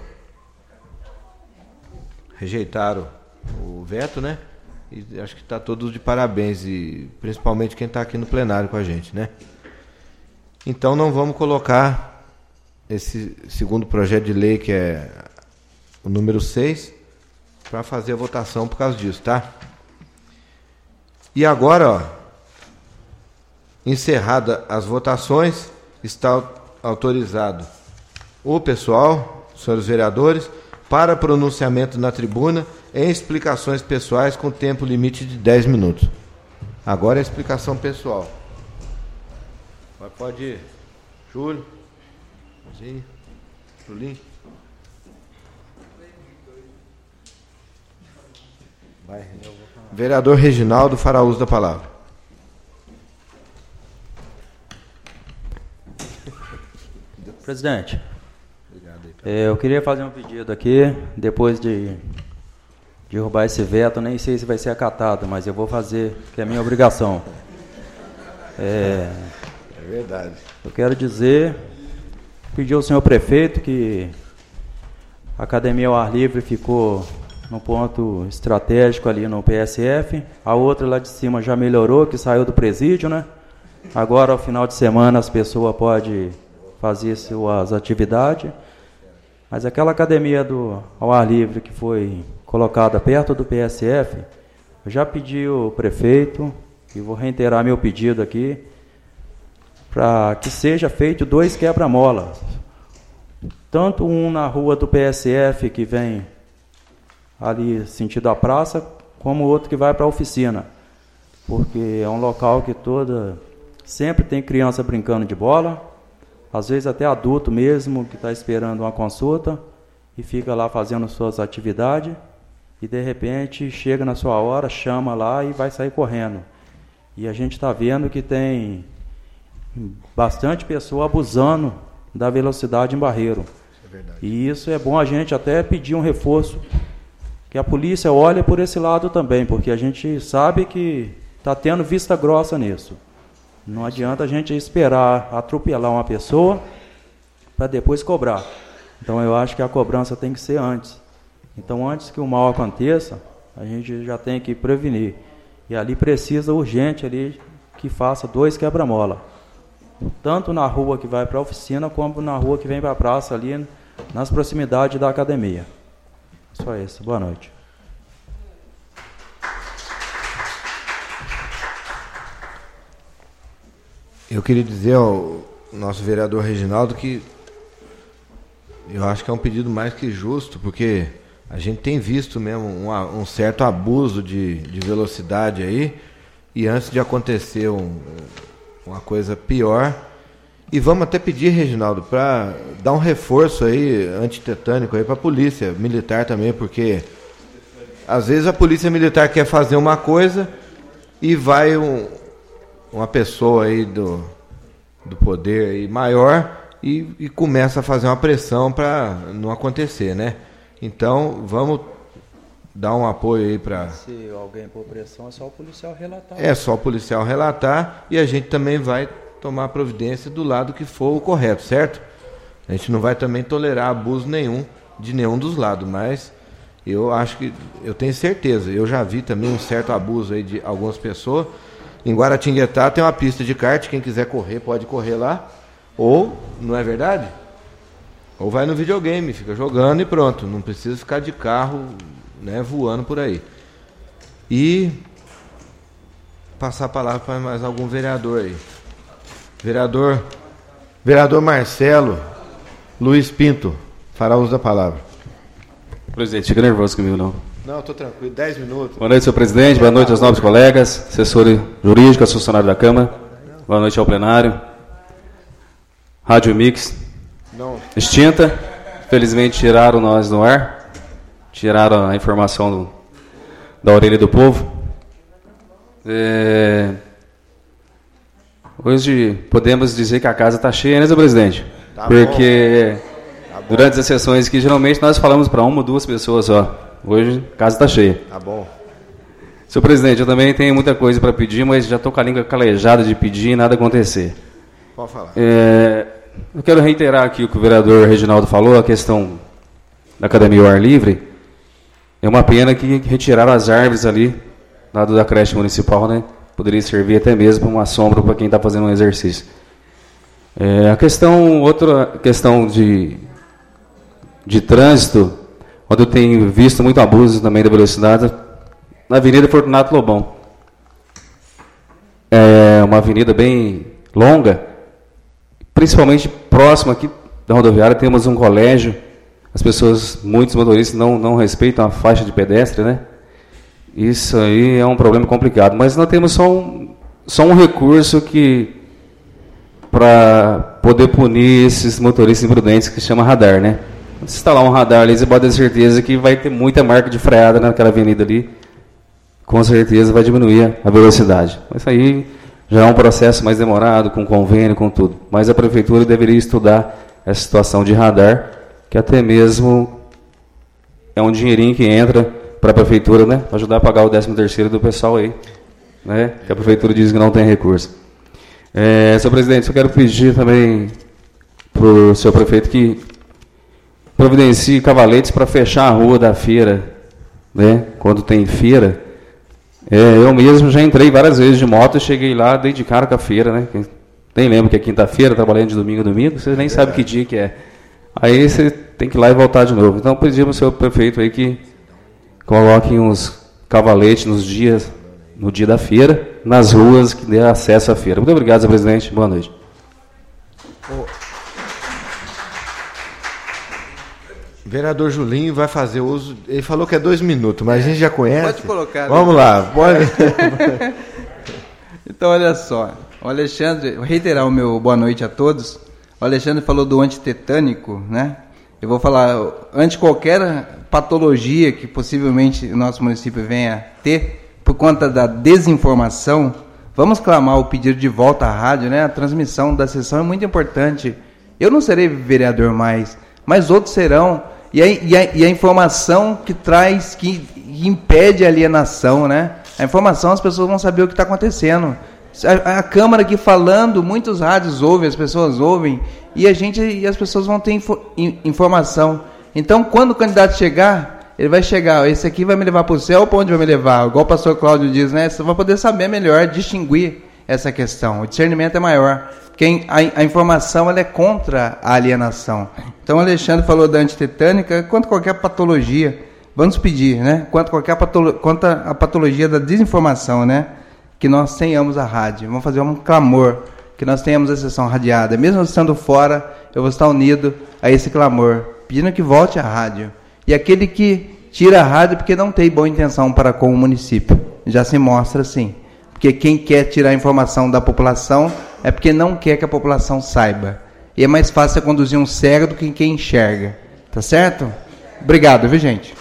rejeitaram o veto, né? E acho que está todos de parabéns, e principalmente quem está aqui no plenário com a gente, né? Então não vamos colocar esse segundo projeto de lei, que é o número 6, para fazer a votação por causa disso, tá? E agora, encerrada as votações, está autorizado o pessoal, senhores vereadores, para pronunciamento na tribuna em explicações pessoais com tempo limite de 10 minutos. Agora é a explicação pessoal. Pode ir. Júlio. Julinho. Vereador Reginaldo fará uso da palavra. Presidente, eu queria fazer um pedido aqui, depois de derrubar esse veto, nem sei se vai ser acatado, mas eu vou fazer, que é minha obrigação. É verdade. Eu quero pedir ao senhor prefeito que a academia ao ar livre ficou num ponto estratégico ali no PSF, a outra lá de cima já melhorou, que saiu do presídio, né? Agora, ao final de semana, as pessoas podem fazer suas atividades, mas aquela academia ao ar livre que foi colocada perto do PSF, eu já pedi ao prefeito, e vou reiterar meu pedido aqui, para que seja feito 2 quebra-molas, tanto um na rua do PSF, que vem ali sentido a praça, como outro que vai para a oficina, porque é um local que sempre tem criança brincando de bola, às vezes até adulto mesmo, que está esperando uma consulta, e fica lá fazendo suas atividades, e de repente chega na sua hora, chama lá e vai sair correndo. E a gente está vendo que tem bastante pessoa abusando da velocidade em Barreiro. E isso é bom a gente até pedir um reforço, que a polícia olhe por esse lado também, porque a gente sabe que está tendo vista grossa nisso. Não adianta a gente esperar atropelar uma pessoa para depois cobrar. Então eu acho que a cobrança tem que ser antes. Então antes que o mal aconteça, a gente já tem que prevenir. E ali precisa urgente ali que faça 2 quebra-mola. Tanto na rua que vai para a oficina, como na rua que vem para a praça, ali nas proximidades da academia. Só isso. Boa noite. Eu queria dizer ao nosso vereador Reginaldo que eu acho que é um pedido mais que justo, porque a gente tem visto mesmo um certo abuso de velocidade aí, e antes de acontecer uma coisa pior. E vamos até pedir, Reginaldo, para dar um reforço aí, antitetânico aí para a polícia militar também, porque às vezes a polícia militar quer fazer uma coisa e vai uma pessoa aí do poder aí maior e começa a fazer uma pressão para não acontecer, né? Então, vamos dar um apoio aí para... Se alguém pôr pressão, é só o policial relatar. É só o policial relatar, e a gente também vai tomar providência do lado que for o correto, certo? A gente não vai também tolerar abuso nenhum de nenhum dos lados, mas eu acho que, eu tenho certeza, eu já vi também um certo abuso aí de algumas pessoas. Em Guaratinguetá tem uma pista de kart, quem quiser correr pode correr lá, ou, não é verdade? Ou vai no videogame, fica jogando e pronto, não precisa ficar de carro, né, voando por aí. E passar a palavra para mais algum vereador aí. Vereador Marcelo Luiz Pinto, fará uso da palavra. Presidente, fica nervoso comigo, não. Não, estou tranquilo, 10 minutos. Boa noite, senhor presidente, boa noite aos nobres colegas, assessor jurídico, funcionário da Câmara, boa noite ao plenário. Rádio Mix, não. Extinta, felizmente tiraram nós no ar, tiraram a informação da orelha do povo. Hoje podemos dizer que a casa está cheia, né, senhor presidente? Tá porque bom. Durante as sessões que geralmente nós falamos para 1 ou 2 pessoas só. Hoje a casa está cheia. Tá bom. Senhor presidente, eu também tenho muita coisa para pedir, mas já estou com a língua calejada de pedir e nada acontecer. Pode falar. Eu quero reiterar aqui o que o vereador Reginaldo falou, a questão da Academia ao Ar Livre. É uma pena que retiraram as árvores ali, lado da creche municipal, né? Poderia servir até mesmo uma sombra para quem está fazendo um exercício. Outra questão de trânsito, onde eu tenho visto muito abuso também da velocidade, na Avenida Fortunato Lobão. é uma avenida bem longa, principalmente próximo aqui da rodoviária, temos um colégio. As pessoas, muitos motoristas não respeitam a faixa de pedestre, né? Isso aí é um problema complicado. Mas nós temos só um recurso para poder punir esses motoristas imprudentes, que se chama radar, né? Se instalar um radar ali, você pode ter certeza que vai ter muita marca de freada naquela avenida ali. Com certeza vai diminuir a velocidade. Isso aí já é um processo mais demorado, com convênio, com tudo. Mas a prefeitura deveria estudar essa situação de radar, que até mesmo é um dinheirinho que entra para a prefeitura, né? Para ajudar a pagar o 13º do pessoal aí, né? Que a prefeitura diz que não tem recurso. Senhor presidente, eu quero pedir também para o senhor prefeito que providencie cavaletes para fechar a rua da feira, né? Quando tem feira. Eu mesmo já entrei várias vezes de moto e cheguei lá, dei de cara com a feira, né? Nem lembro que é quinta-feira, trabalhando de domingo a domingo, você nem sabe que dia que é. Aí você tem que ir lá e voltar de novo. Então pedimos ao senhor prefeito aí que coloquem uns cavaletes no dia da feira, nas ruas que dê acesso à feira. Muito obrigado, senhor presidente. Boa noite. O vereador Julinho vai fazer uso. Ele falou que é 2 minutos, mas a gente já conhece. Pode colocar. Vamos lá. Pode. Então, olha só. O Alexandre, vou reiterar o meu boa noite a todos. O Alexandre falou do antitetânico, né? Eu vou falar, ante qualquer patologia que possivelmente o nosso município venha ter, por conta da desinformação, vamos clamar o pedido de volta à rádio, né? A transmissão da sessão é muito importante. Eu não serei vereador mais, mas outros serão. E a informação que traz, que impede a alienação, né? A informação, as pessoas vão saber o que está acontecendo. A Câmara aqui falando, muitos rádios ouvem, as pessoas ouvem, e as pessoas vão ter informação. Então, quando o candidato chegar, ele vai chegar, esse aqui vai me levar para o céu, para onde vai me levar? Igual o pastor Cláudio diz, né? Você vai poder saber melhor, distinguir essa questão. O discernimento é maior. Porque a informação ela é contra a alienação. Então, o Alexandre falou da antitetânica, quanto qualquer patologia, vamos pedir, né? Quanto a patologia da desinformação, né? Que nós tenhamos a rádio. Vamos fazer um clamor, que nós tenhamos a sessão radiada. Mesmo estando fora, eu vou estar unido a esse clamor, pedindo que volte a rádio. E aquele que tira a rádio porque não tem boa intenção para com o município. Já se mostra assim. Porque quem quer tirar a informação da população é porque não quer que a população saiba. E é mais fácil conduzir um cego do que quem enxerga. Tá certo? Obrigado, viu, gente?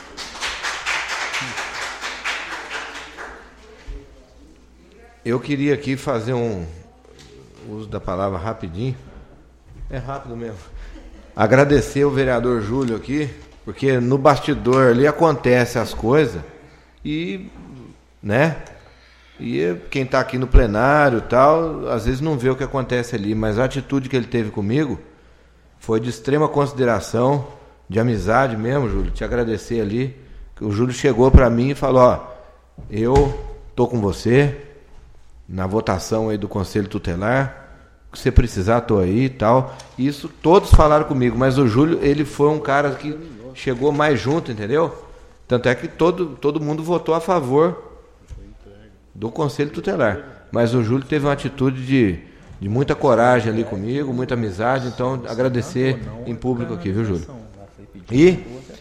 Eu queria aqui fazer um uso da palavra rapidinho. É rápido mesmo. Agradecer o vereador Júlio aqui, porque no bastidor ali acontece as coisas e, né? E quem está aqui no plenário e tal, às vezes não vê o que acontece ali, mas a atitude que ele teve comigo foi de extrema consideração, de amizade mesmo, Júlio. Te agradecer ali. O Júlio chegou para mim e falou: ó, eu tô com você na votação aí do Conselho Tutelar, se você precisar, tô aí e tal. Isso todos falaram comigo, mas o Júlio, ele foi um cara que chegou mais junto, entendeu? Tanto é que todo mundo votou a favor do Conselho Tutelar. Mas o Júlio teve uma atitude de muita coragem ali comigo, muita amizade, então agradecer em público aqui, viu, Júlio? E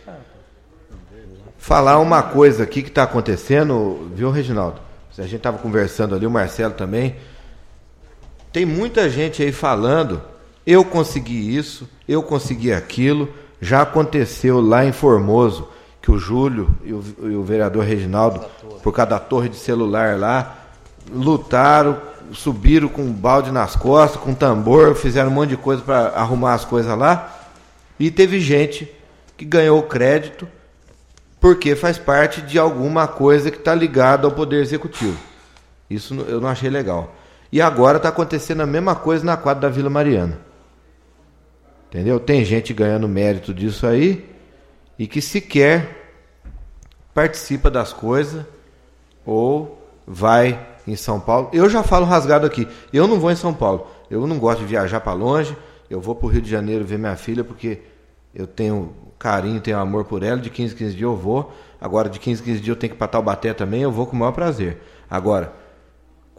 falar uma coisa aqui que está acontecendo, viu, Reginaldo? A gente estava conversando ali, o Marcelo também. Tem muita gente aí falando, eu consegui isso, eu consegui aquilo. Já aconteceu lá em Formoso, que o Júlio e o vereador Reginaldo, por causa da torre de celular lá, lutaram, subiram com um balde nas costas, com um tambor, fizeram um monte de coisa para arrumar as coisas lá. E teve gente que ganhou crédito porque faz parte de alguma coisa que está ligada ao Poder Executivo. Isso eu não achei legal. E agora está acontecendo a mesma coisa na quadra da Vila Mariana. Entendeu? Tem gente ganhando mérito disso aí e que sequer participa das coisas ou vai em São Paulo. Eu já falo rasgado aqui. Eu não vou em São Paulo. Eu não gosto de viajar para longe. Eu vou para o Rio de Janeiro ver minha filha porque eu tenho carinho, tenho amor por ela. De 15 em 15 dias eu vou. Agora, de 15 em 15 dias eu tenho que ir para Taubaté também. Eu vou com o maior prazer. Agora,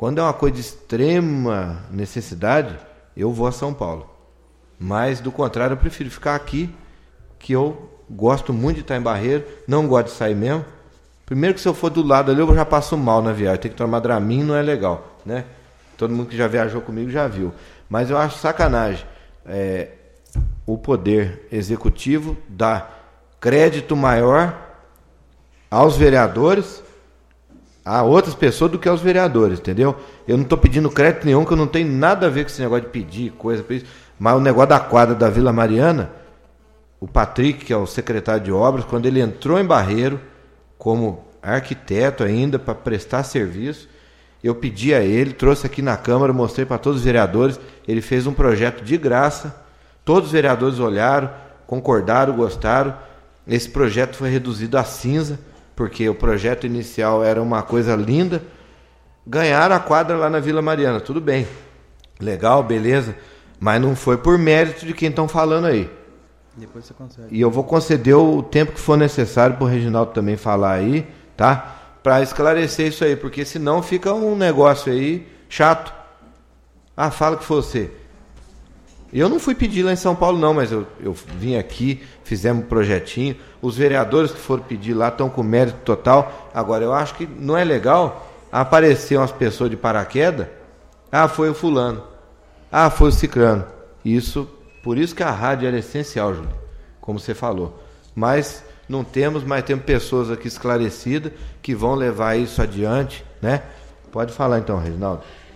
Quando é uma coisa de extrema necessidade, eu vou a São Paulo. Mas, do contrário, eu prefiro ficar aqui, que eu gosto muito de estar em Barreiro, não gosto de sair mesmo. Primeiro que se eu for do lado ali, eu já passo mal na viagem. Tem que tomar Dramin, não é legal, né? Todo mundo que já viajou comigo já viu. Mas eu acho sacanagem. O poder executivo dá crédito maior aos vereadores, a outras pessoas do que aos vereadores, entendeu? Eu não estou pedindo crédito nenhum, que eu não tenho nada a ver com esse negócio de pedir coisa para isso. Mas o negócio da quadra da Vila Mariana, o Patrick, que é o secretário de obras, quando ele entrou em Barreiro, como arquiteto ainda, para prestar serviço, eu pedi a ele, trouxe aqui na Câmara, mostrei para todos os vereadores, ele fez um projeto de graça, todos os vereadores olharam, concordaram, gostaram. Esse projeto foi reduzido a cinza, porque o projeto inicial era uma coisa linda. Ganharam a quadra lá na Vila Mariana, tudo bem, legal, beleza, mas não foi por mérito de quem estão falando aí. Depois você consegue. E eu vou conceder o tempo que for necessário para o Reginaldo também falar aí, tá? Para esclarecer isso aí, porque senão fica um negócio aí chato. Ah, fala que foi você. Eu não fui pedir lá em São Paulo não, mas eu vim aqui, fizemos um projetinho. Os vereadores que foram pedir lá estão com mérito total. Agora, eu acho que não é legal aparecer umas pessoas de paraquedas. Ah, foi o fulano. Ah, foi o cicrano. Por isso que a rádio era essencial, Júlio, como você falou. Mas não temos, mas temos pessoas aqui esclarecidas que vão levar isso adiante, né? Pode falar então, Reginaldo.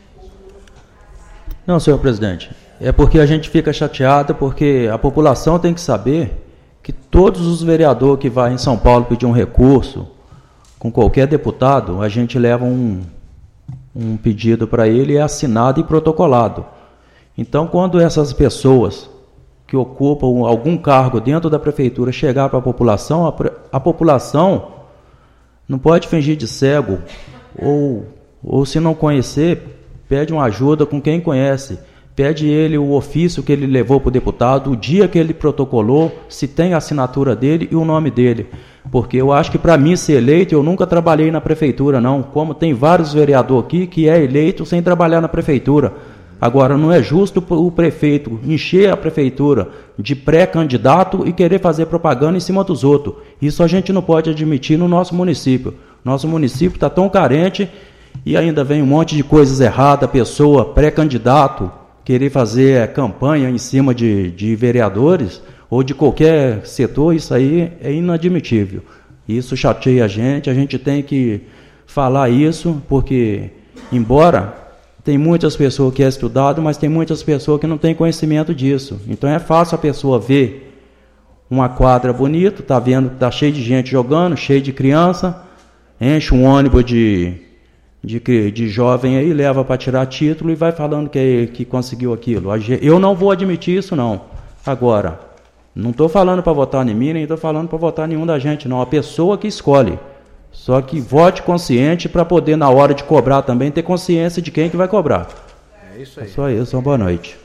Não, senhor presidente. É porque a gente fica chateado, porque a população tem que saber que todos os vereadores que vão em São Paulo pedir um recurso, com qualquer deputado, a gente leva um pedido para ele, é assinado e protocolado. Então, quando essas pessoas que ocupam algum cargo dentro da prefeitura chegar para a população não pode fingir de cego, ou se não conhecer, pede uma ajuda com quem conhece. Pede ele o ofício que ele levou para o deputado, o dia que ele protocolou, se tem a assinatura dele e o nome dele. Porque eu acho que para mim ser eleito, eu nunca trabalhei na prefeitura, não. Como tem vários vereadores aqui que é eleito sem trabalhar na prefeitura. Agora, não é justo o prefeito encher a prefeitura de pré-candidato e querer fazer propaganda em cima dos outros. Isso a gente não pode admitir no nosso município. Nosso município está tão carente e ainda vem um monte de coisas erradas, pessoa pré-candidato, querer fazer campanha em cima de vereadores ou de qualquer setor, isso aí é inadmitível. Isso chateia a gente tem que falar isso, porque, embora tem muitas pessoas que é estudado, mas tem muitas pessoas que não têm conhecimento disso. Então é fácil a pessoa ver uma quadra bonita, está vendo que está cheio de gente jogando, cheio de criança, enche um ônibus de jovem aí, leva para tirar título e vai falando que conseguiu aquilo. Eu não vou admitir isso, não. Agora, não estou falando para votar em mim, nem estou falando para votar em nenhum da gente, não. A pessoa que escolhe. Só que vote consciente para poder, na hora de cobrar também, ter consciência de quem que vai cobrar. É isso aí. É só isso, uma boa noite.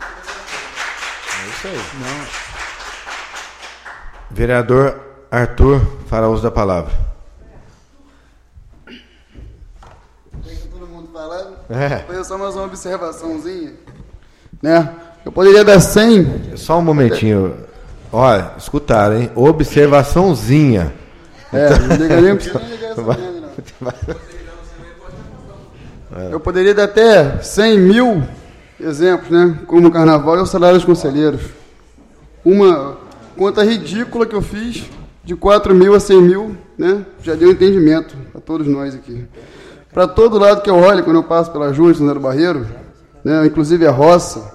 É isso aí. Não. Vereador Arthur, fará uso da palavra. Todo mundo falando? Foi só mais uma observaçãozinha, né? Eu poderia dar 100. Só um momentinho. Olha, escutaram, hein? Observaçãozinha. Não liga nem pra essa merda, não. Eu poderia dar até 100 mil exemplos, né? Como o carnaval e o salário dos conselheiros. Uma conta ridícula que eu fiz, de 4 mil a 100 mil, né? Já deu entendimento a todos nós aqui. Para todo lado que eu olho, quando eu passo pela Júlia, São José do Barreiro, né? Inclusive a roça,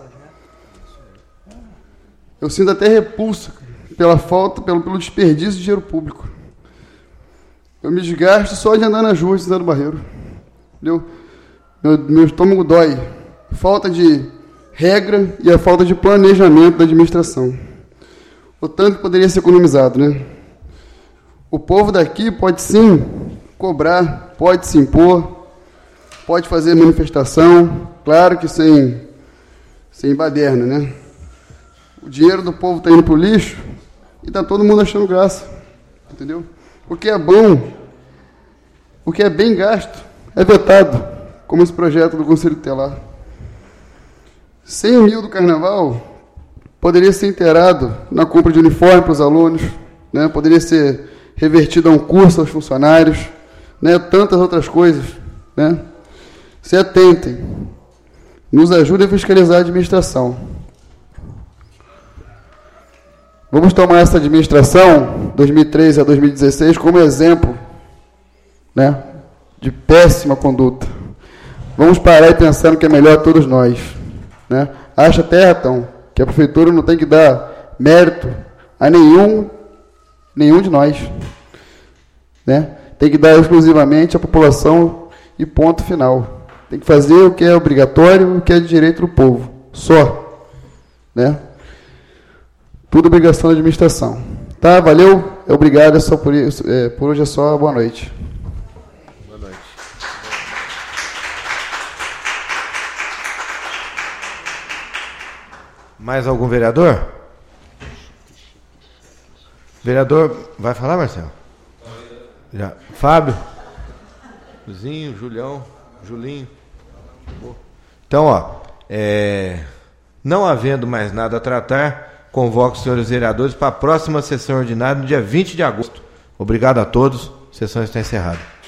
eu sinto até repulsa pela falta, pelo desperdício de dinheiro público. Eu me desgasto só de andar nas ruas de São José do Barreiro. Entendeu? Meu estômago dói. Falta de regra e a falta de planejamento da administração. O tanto que poderia ser economizado, né? O povo daqui pode sim cobrar, pode se impor, pode fazer manifestação, claro que sem baderna, né? O dinheiro do povo está indo para o lixo e está todo mundo achando graça, entendeu? O que é bom, o que é bem gasto, é vetado. como esse projeto do Conselho Tutelar. 100 mil do Carnaval poderia ser inteirado na compra de uniforme para os alunos, né? Poderia ser revertido a um curso aos funcionários, né? Tantas outras coisas, né? Se atentem, nos ajudem a fiscalizar a administração. Vamos tomar essa administração, 2013 a 2016, como exemplo, né, de péssima conduta. Vamos parar e pensar no que é melhor a todos nós, né? Acha até, então, que a prefeitura não tem que dar mérito a nenhum de nós, né? Tem que dar exclusivamente à população e ponto final. Tem que fazer o que é obrigatório e o que é de direito do povo, só, né? Tudo obrigação da administração. Tá, valeu, obrigado, é só por hoje é só, boa noite. Boa noite. Mais algum vereador? Vereador, vai falar, Marcelo? Já. Fábio? Zinho, Julinho. Então, não havendo mais nada a tratar, convoco os senhores vereadores para a próxima sessão ordinária, no dia 20 de agosto. Obrigado a todos. A sessão está encerrada.